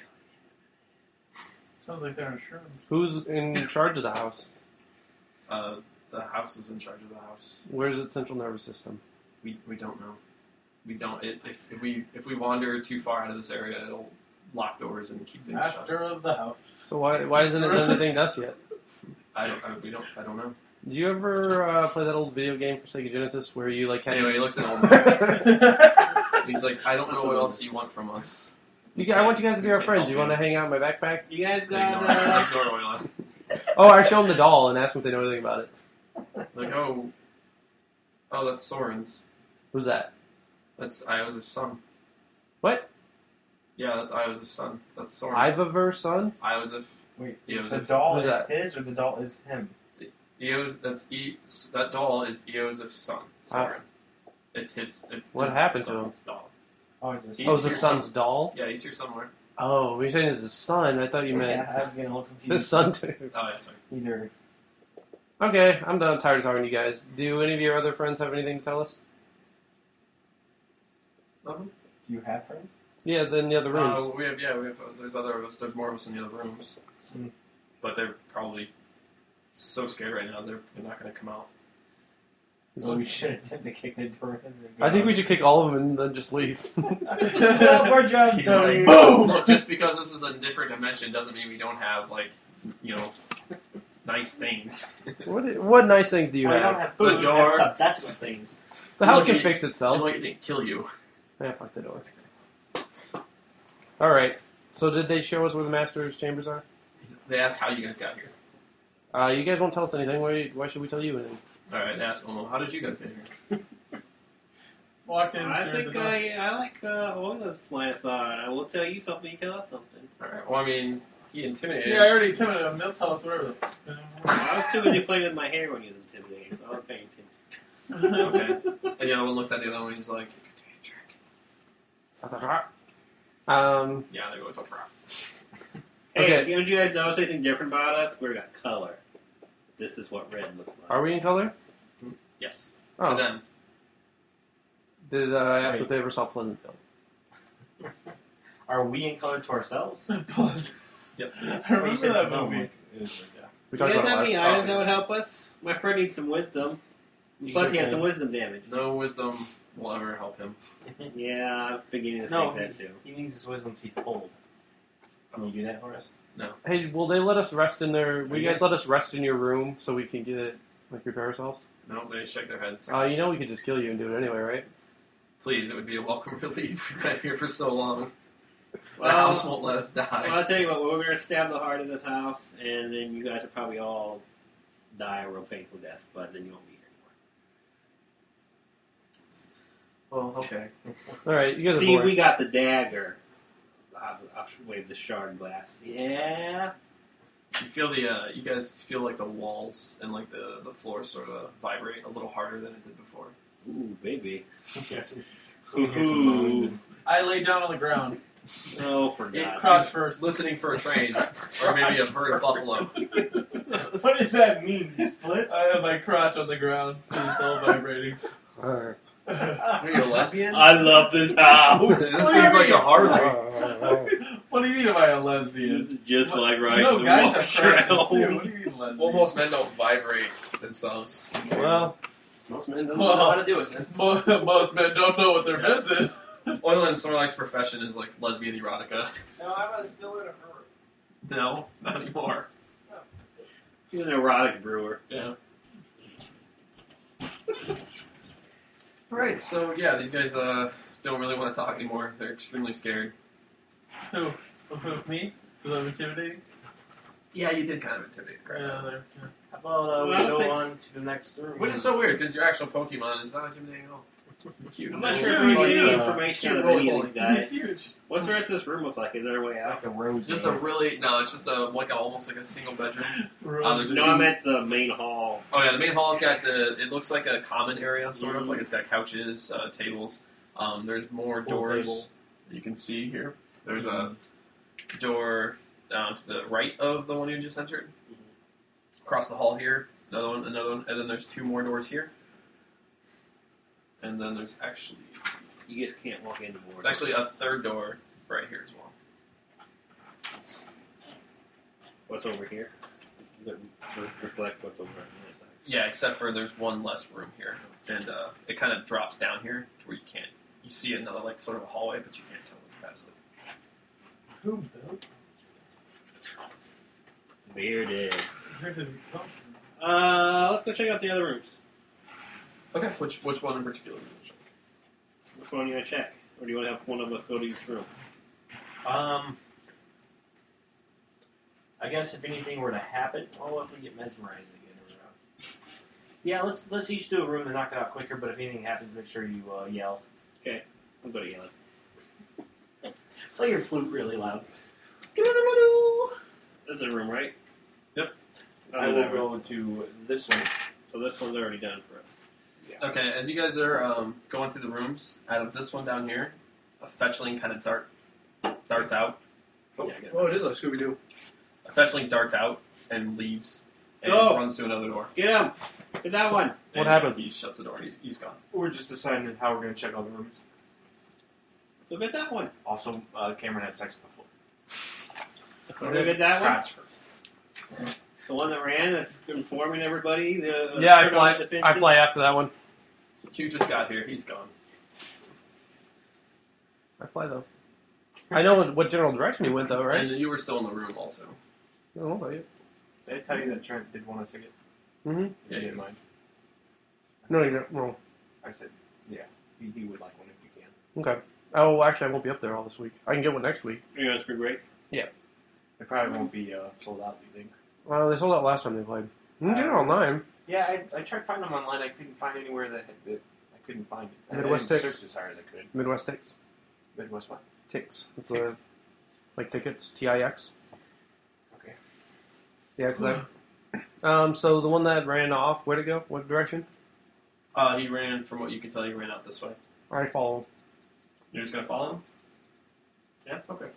Sounds like they're insurance. Who's in charge of the house? uh, the house is in charge of the house. Where's its central nervous system? We we don't know. We don't. It, if, if we if we wander too far out of this area, it'll lock doors and keep things shut. Master of the house. So why why hasn't it done anything to us yet? I don't. I, we don't. I don't know. Did you ever uh, play that old video game for Sega Genesis where you like had Anyway, he this- looks at old man. He's like, I don't know what else you want from us. You g- I want you guys to be our Can't friends. help You you. want to hang out in my backpack? You guys Ignore, got, uh, ignore Oilan. Oh, I show them the doll and ask them if they know anything about it. Like, oh, oh, that's Soren's. Who's that? That's Io's son. What? Yeah, that's Io's son. That's Soren's. Ivaver's son? Iosif. Wait, Eosif. the doll Who's is that? his, or the doll is him? Eos. That's e. That doll is Eosif's son. Soren. It's his. It's What his happened to him? son's doll. Oh, it's his He's Oh, it's the your son's son. doll? Yeah, he's here somewhere. Oh, you're saying it's his son. I thought you meant Yeah, I was getting a little confused. his son too. Oh yeah, sorry. Either. Okay, I'm done. Tired of talking to you guys. Do any of your other friends have anything to tell us? Nothing. Do you have friends? Yeah, then the other rooms. Uh, we have. Yeah, we have. Uh, there's other of us. There's more of us in the other rooms. Hmm. But they're probably so scared right now. They're, they're not going to come out. So we should attempt to kick the door in. and go I think we out. should kick all of them and then just leave. Well, our job's He's done like, here. boom! Look, just because this is a different dimension doesn't mean we don't have, like, you know, nice things. what, what nice things do you Well, I don't have? have food. The door. That's the best of things. The house Look, can it- fix And itself. like, it didn't kill you. Yeah, fuck the door. Alright, so did they show us where the master's chambers are? They asked how you guys got here. Uh, you guys won't tell us anything. Why, why should we tell you anything? Alright, they asked, well, how did you guys get here? Walked in I through think the door. I, I like uh, Oila's line of thought. I will tell you something, you tell us something. Alright, well, I mean, he intimidated. Yeah, I already intimidated him. They'll tell us whatever. I was too busy playing with my hair when you was intimidating, so I was paying attention. Okay. And the other one looks at the other one and he's like, it could be a trick. Um, Yeah, they go to a trap. Hey, Okay. don't you guys notice anything different about us? We've got color. This is what red looks like. are we in color? Yes. Oh, To them. did uh, I ask Wait. what they ever saw Pleasantville? Are we in color to ourselves? But Yes. I Oh, you remember said that no, movie. Mike. It was like that. We Do you talked guys about have it any last- items that would help us? My friend needs some wisdom. Plus, he has some wisdom damage. No wisdom will ever help him. Yeah, I'm beginning to No, think that too. He needs his wisdom teeth pulled. Can you do that for us? Hey, will they let us rest in their? Will you Yeah. guys let us rest in your room so we can get it, like repair ourselves? No, they shake their heads. Uh, you know we could just kill you and do it anyway, right? Please, it would be a welcome relief. We've been here for so long. The Well, house won't let us die. Well, I'll tell you what, we're going to stab the heart of this house, and then you guys are probably all die a real painful death, but then you won't be here Well, okay. All right, you guys are anymore. See, boring. we got the dagger. I'll, I'll wave the shard glass. Yeah. You feel the, uh, you guys feel like the walls and like the, the floor sort of vibrate a little harder than it did before. Ooh, baby. Ooh. I lay down on the ground. Oh, for It God's crossed first. Listening for a train, or maybe a herd of buffalo. What does that mean? Split? I have my crotch on the ground. And it's all vibrating. All right. Are you a lesbian? I love this house. This seems like a Harley. What do you mean am I a lesbian? This is just like right. No, the guys walk have crotches trail. too. What do you mean lesbian? Well, most men don't vibrate themselves. Well, Most men don't Well, know how to do it, man. Mo- Most men don't know what they're missing. Oil and Snorlax's profession is like lesbian erotica. No, I'm still in a hurry. No, not anymore. He's an erotic brewer. Yeah. Alright, so yeah, these guys uh, don't really want to talk anymore. They're extremely scared. Who? Who? Me? Was I intimidating? Yeah, you did kind of intimidate the crap. Yeah, they're. How about uh, Well, we go thanks. on to the next room? Which is so weird, because your actual Pokemon is not intimidating at all. It's cute. I'm not He's sure if huge. we need any Uh, information cute out of any of roll these guys. He's huge. What's the rest of this room look like? Is there a way It's out? like a rose. Just a really no. It's just a like a, almost like a single bedroom. Uh, there's No, two- I meant the main hall. Oh yeah, the main hall's got the. It looks like a common area, sort of like it's got couches, uh, tables. Um, there's more Pool doors table. you can see here. There's a door down to the right of the one you just entered. Across the hall here, another one, another one, and then there's two more doors here. And then there's actually You just can't walk into more. there's actually a third door right here as well. What's over here? That re- reflect what's over on the other Yeah, except for there's one less room here, and uh, it kind of drops down here to where you can't. You see another like sort of a hallway, but you can't tell what's past it. Who built? side. Bearded. Where did it come from? Uh, let's go check out the other rooms. Okay, which which one in particular? do you want to check? Which one do you want to check? Or do you want to have one of us go to each room? Um, I guess if anything were to happen, oh, if we get mesmerized again, or uh, yeah, let's let's each do a room to knock it out quicker. But if anything happens, make sure you uh, yell. I'm going to yell. Play your flute really loud. This is a room, right? Yep. Oh, I will that room. go to this one. So this one's already done for us. Okay, as you guys are um, going through the rooms, out of this one down here, a fetchling kind of darts darts out. Oh, Yeah, I get it. oh, it is a Scooby Doo. A fetchling darts out and leaves and Go. runs to another door. Get him! Get that one! What And happened? He shuts the door and he's, he's gone. We're just deciding how we're going to check all the rooms. So get that one. Also, uh, Cameron had sex with the flute. So go get that one. Scratch first. The one that ran that's informing everybody. The Yeah, I turn fly. on the defenses. I fly after that one. Hugh just got here. He's gone. I fly though. I know what, what general direction you went though, right? And you were still in the room also. I don't know about you. Did I tell you that Trent did want a ticket? Mm-hmm. He didn't mind. No, you don't. No. I said, yeah, he, he would like one if you can. Okay. Oh, actually, I won't be up there all this week. I can get one next week. Are you on spring break? It probably won't be uh, sold out, do you think? Well, they sold out last time they played. You can get it online. Yeah, I, I tried finding them online. I couldn't find anywhere that, that I couldn't find it. I Midwest didn't Ticks. search as hard as I could. Midwest Ticks. Midwest what? Ticks. It's Ticks. the like tickets. T I X. Okay. Yeah, because I. Um. So the one that ran off, where'd it go? What direction? Uh, he ran, from what you can tell, he ran out this way. I follow. You're just going to follow him? Yeah? Okay.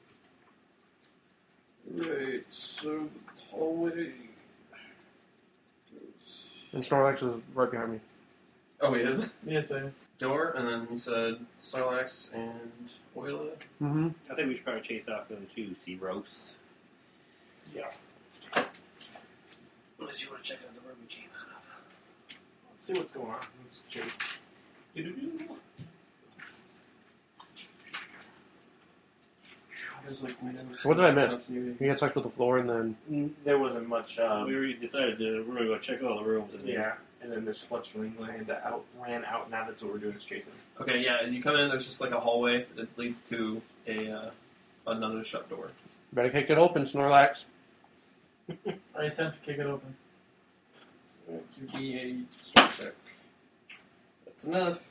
Right, so the hallway goes... And Snorlax is right behind me. Oh, he is? Yes, I am. Door, and then you said Snorlax and Oila. Mm-hmm. I think we should probably chase off them too. See roasts. Yeah. Unless you want to check out the room we came out of. Let's see what's going on. Let's chase. What did I miss? You had sex with the floor, and then Mm, There wasn't much. Um, we already decided to we're gonna go check all the rooms. And yeah, and then this fletchling ran out. Ran out. Now that's what we're doing is chasing. Okay, yeah, as you come in, there's just like a hallway that leads to a uh, another shut door. better kick it open, Snorlax. I attempt to kick it open. Give me a strength check. That's enough.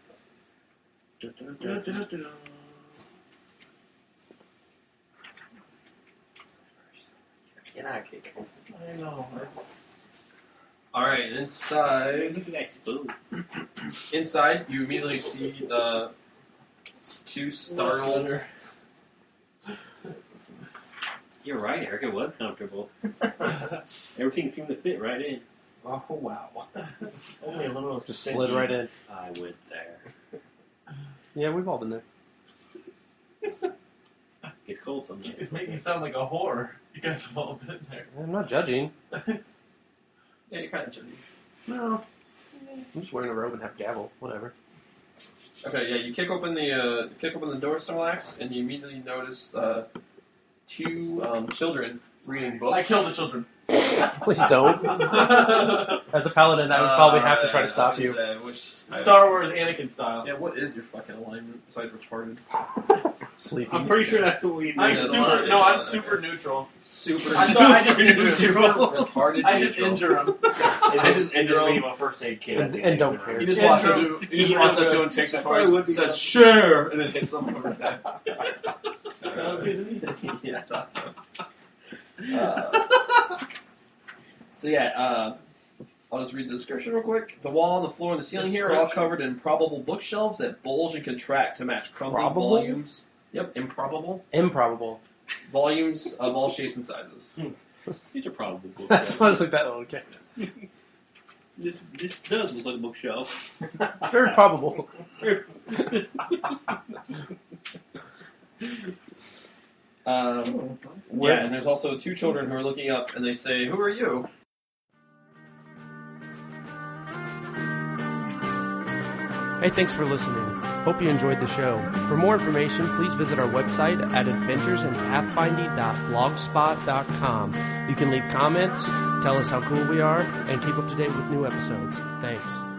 Can I kick it? I know. Alright, inside. Look at that spoon. Inside, you immediately see the two startled. You're right, Eric. It was comfortable. Everything seemed to fit right in. Oh, wow. Only a little Just slid right in. I went there. Yeah, we've all been there. It's cold sometimes. You make me sound like a whore. You guys have all been there. I'm not judging. Yeah, you're kind of judgy. No. I'm just wearing a robe and have a gavel. Whatever. Okay, yeah, you kick open the uh, kick open the door, Snorlax, and you immediately notice uh, two um, children reading books. I killed the children. Please don't. As a paladin, I would probably have to try to Uh, stop I was you. gonna say, I wish I- Star Wars Anakin style. Yeah, what is your fucking alignment besides retarded? Sleeping. I'm pretty sure that's what we did. I'm Yeah, super. that's No, fine. I'm super neutral. Super. I'm sorry, I just injure super him. retarded. I just neutral. injure him. I just and injure just him. leave a first aid kit. And- and don't care. He just walks up Intro. to he just walks up to him, takes a That's probably toy, would be says good. "Sure," and then hits him over the head. Yeah, I thought so. Uh, so yeah, uh, I'll just read the description real quick. The wall, the floor, and the ceiling here are all covered in improbable bookshelves that bulge and contract to match crumbling Probable? volumes. Yep, improbable Improbable. volumes of all shapes and sizes. These are probably bookshelves. That's why I was like that. Okay. This, this does look like a bookshelf. Very probable. Um, yeah, and there's also two children who are looking up, and they say, "Who are you?" Hey, thanks for listening. Hope you enjoyed the show. For more information, please visit our website at adventures in pathfinding dot blogspot dot com. You can leave comments, tell us how cool we are, and keep up to date with new episodes. Thanks.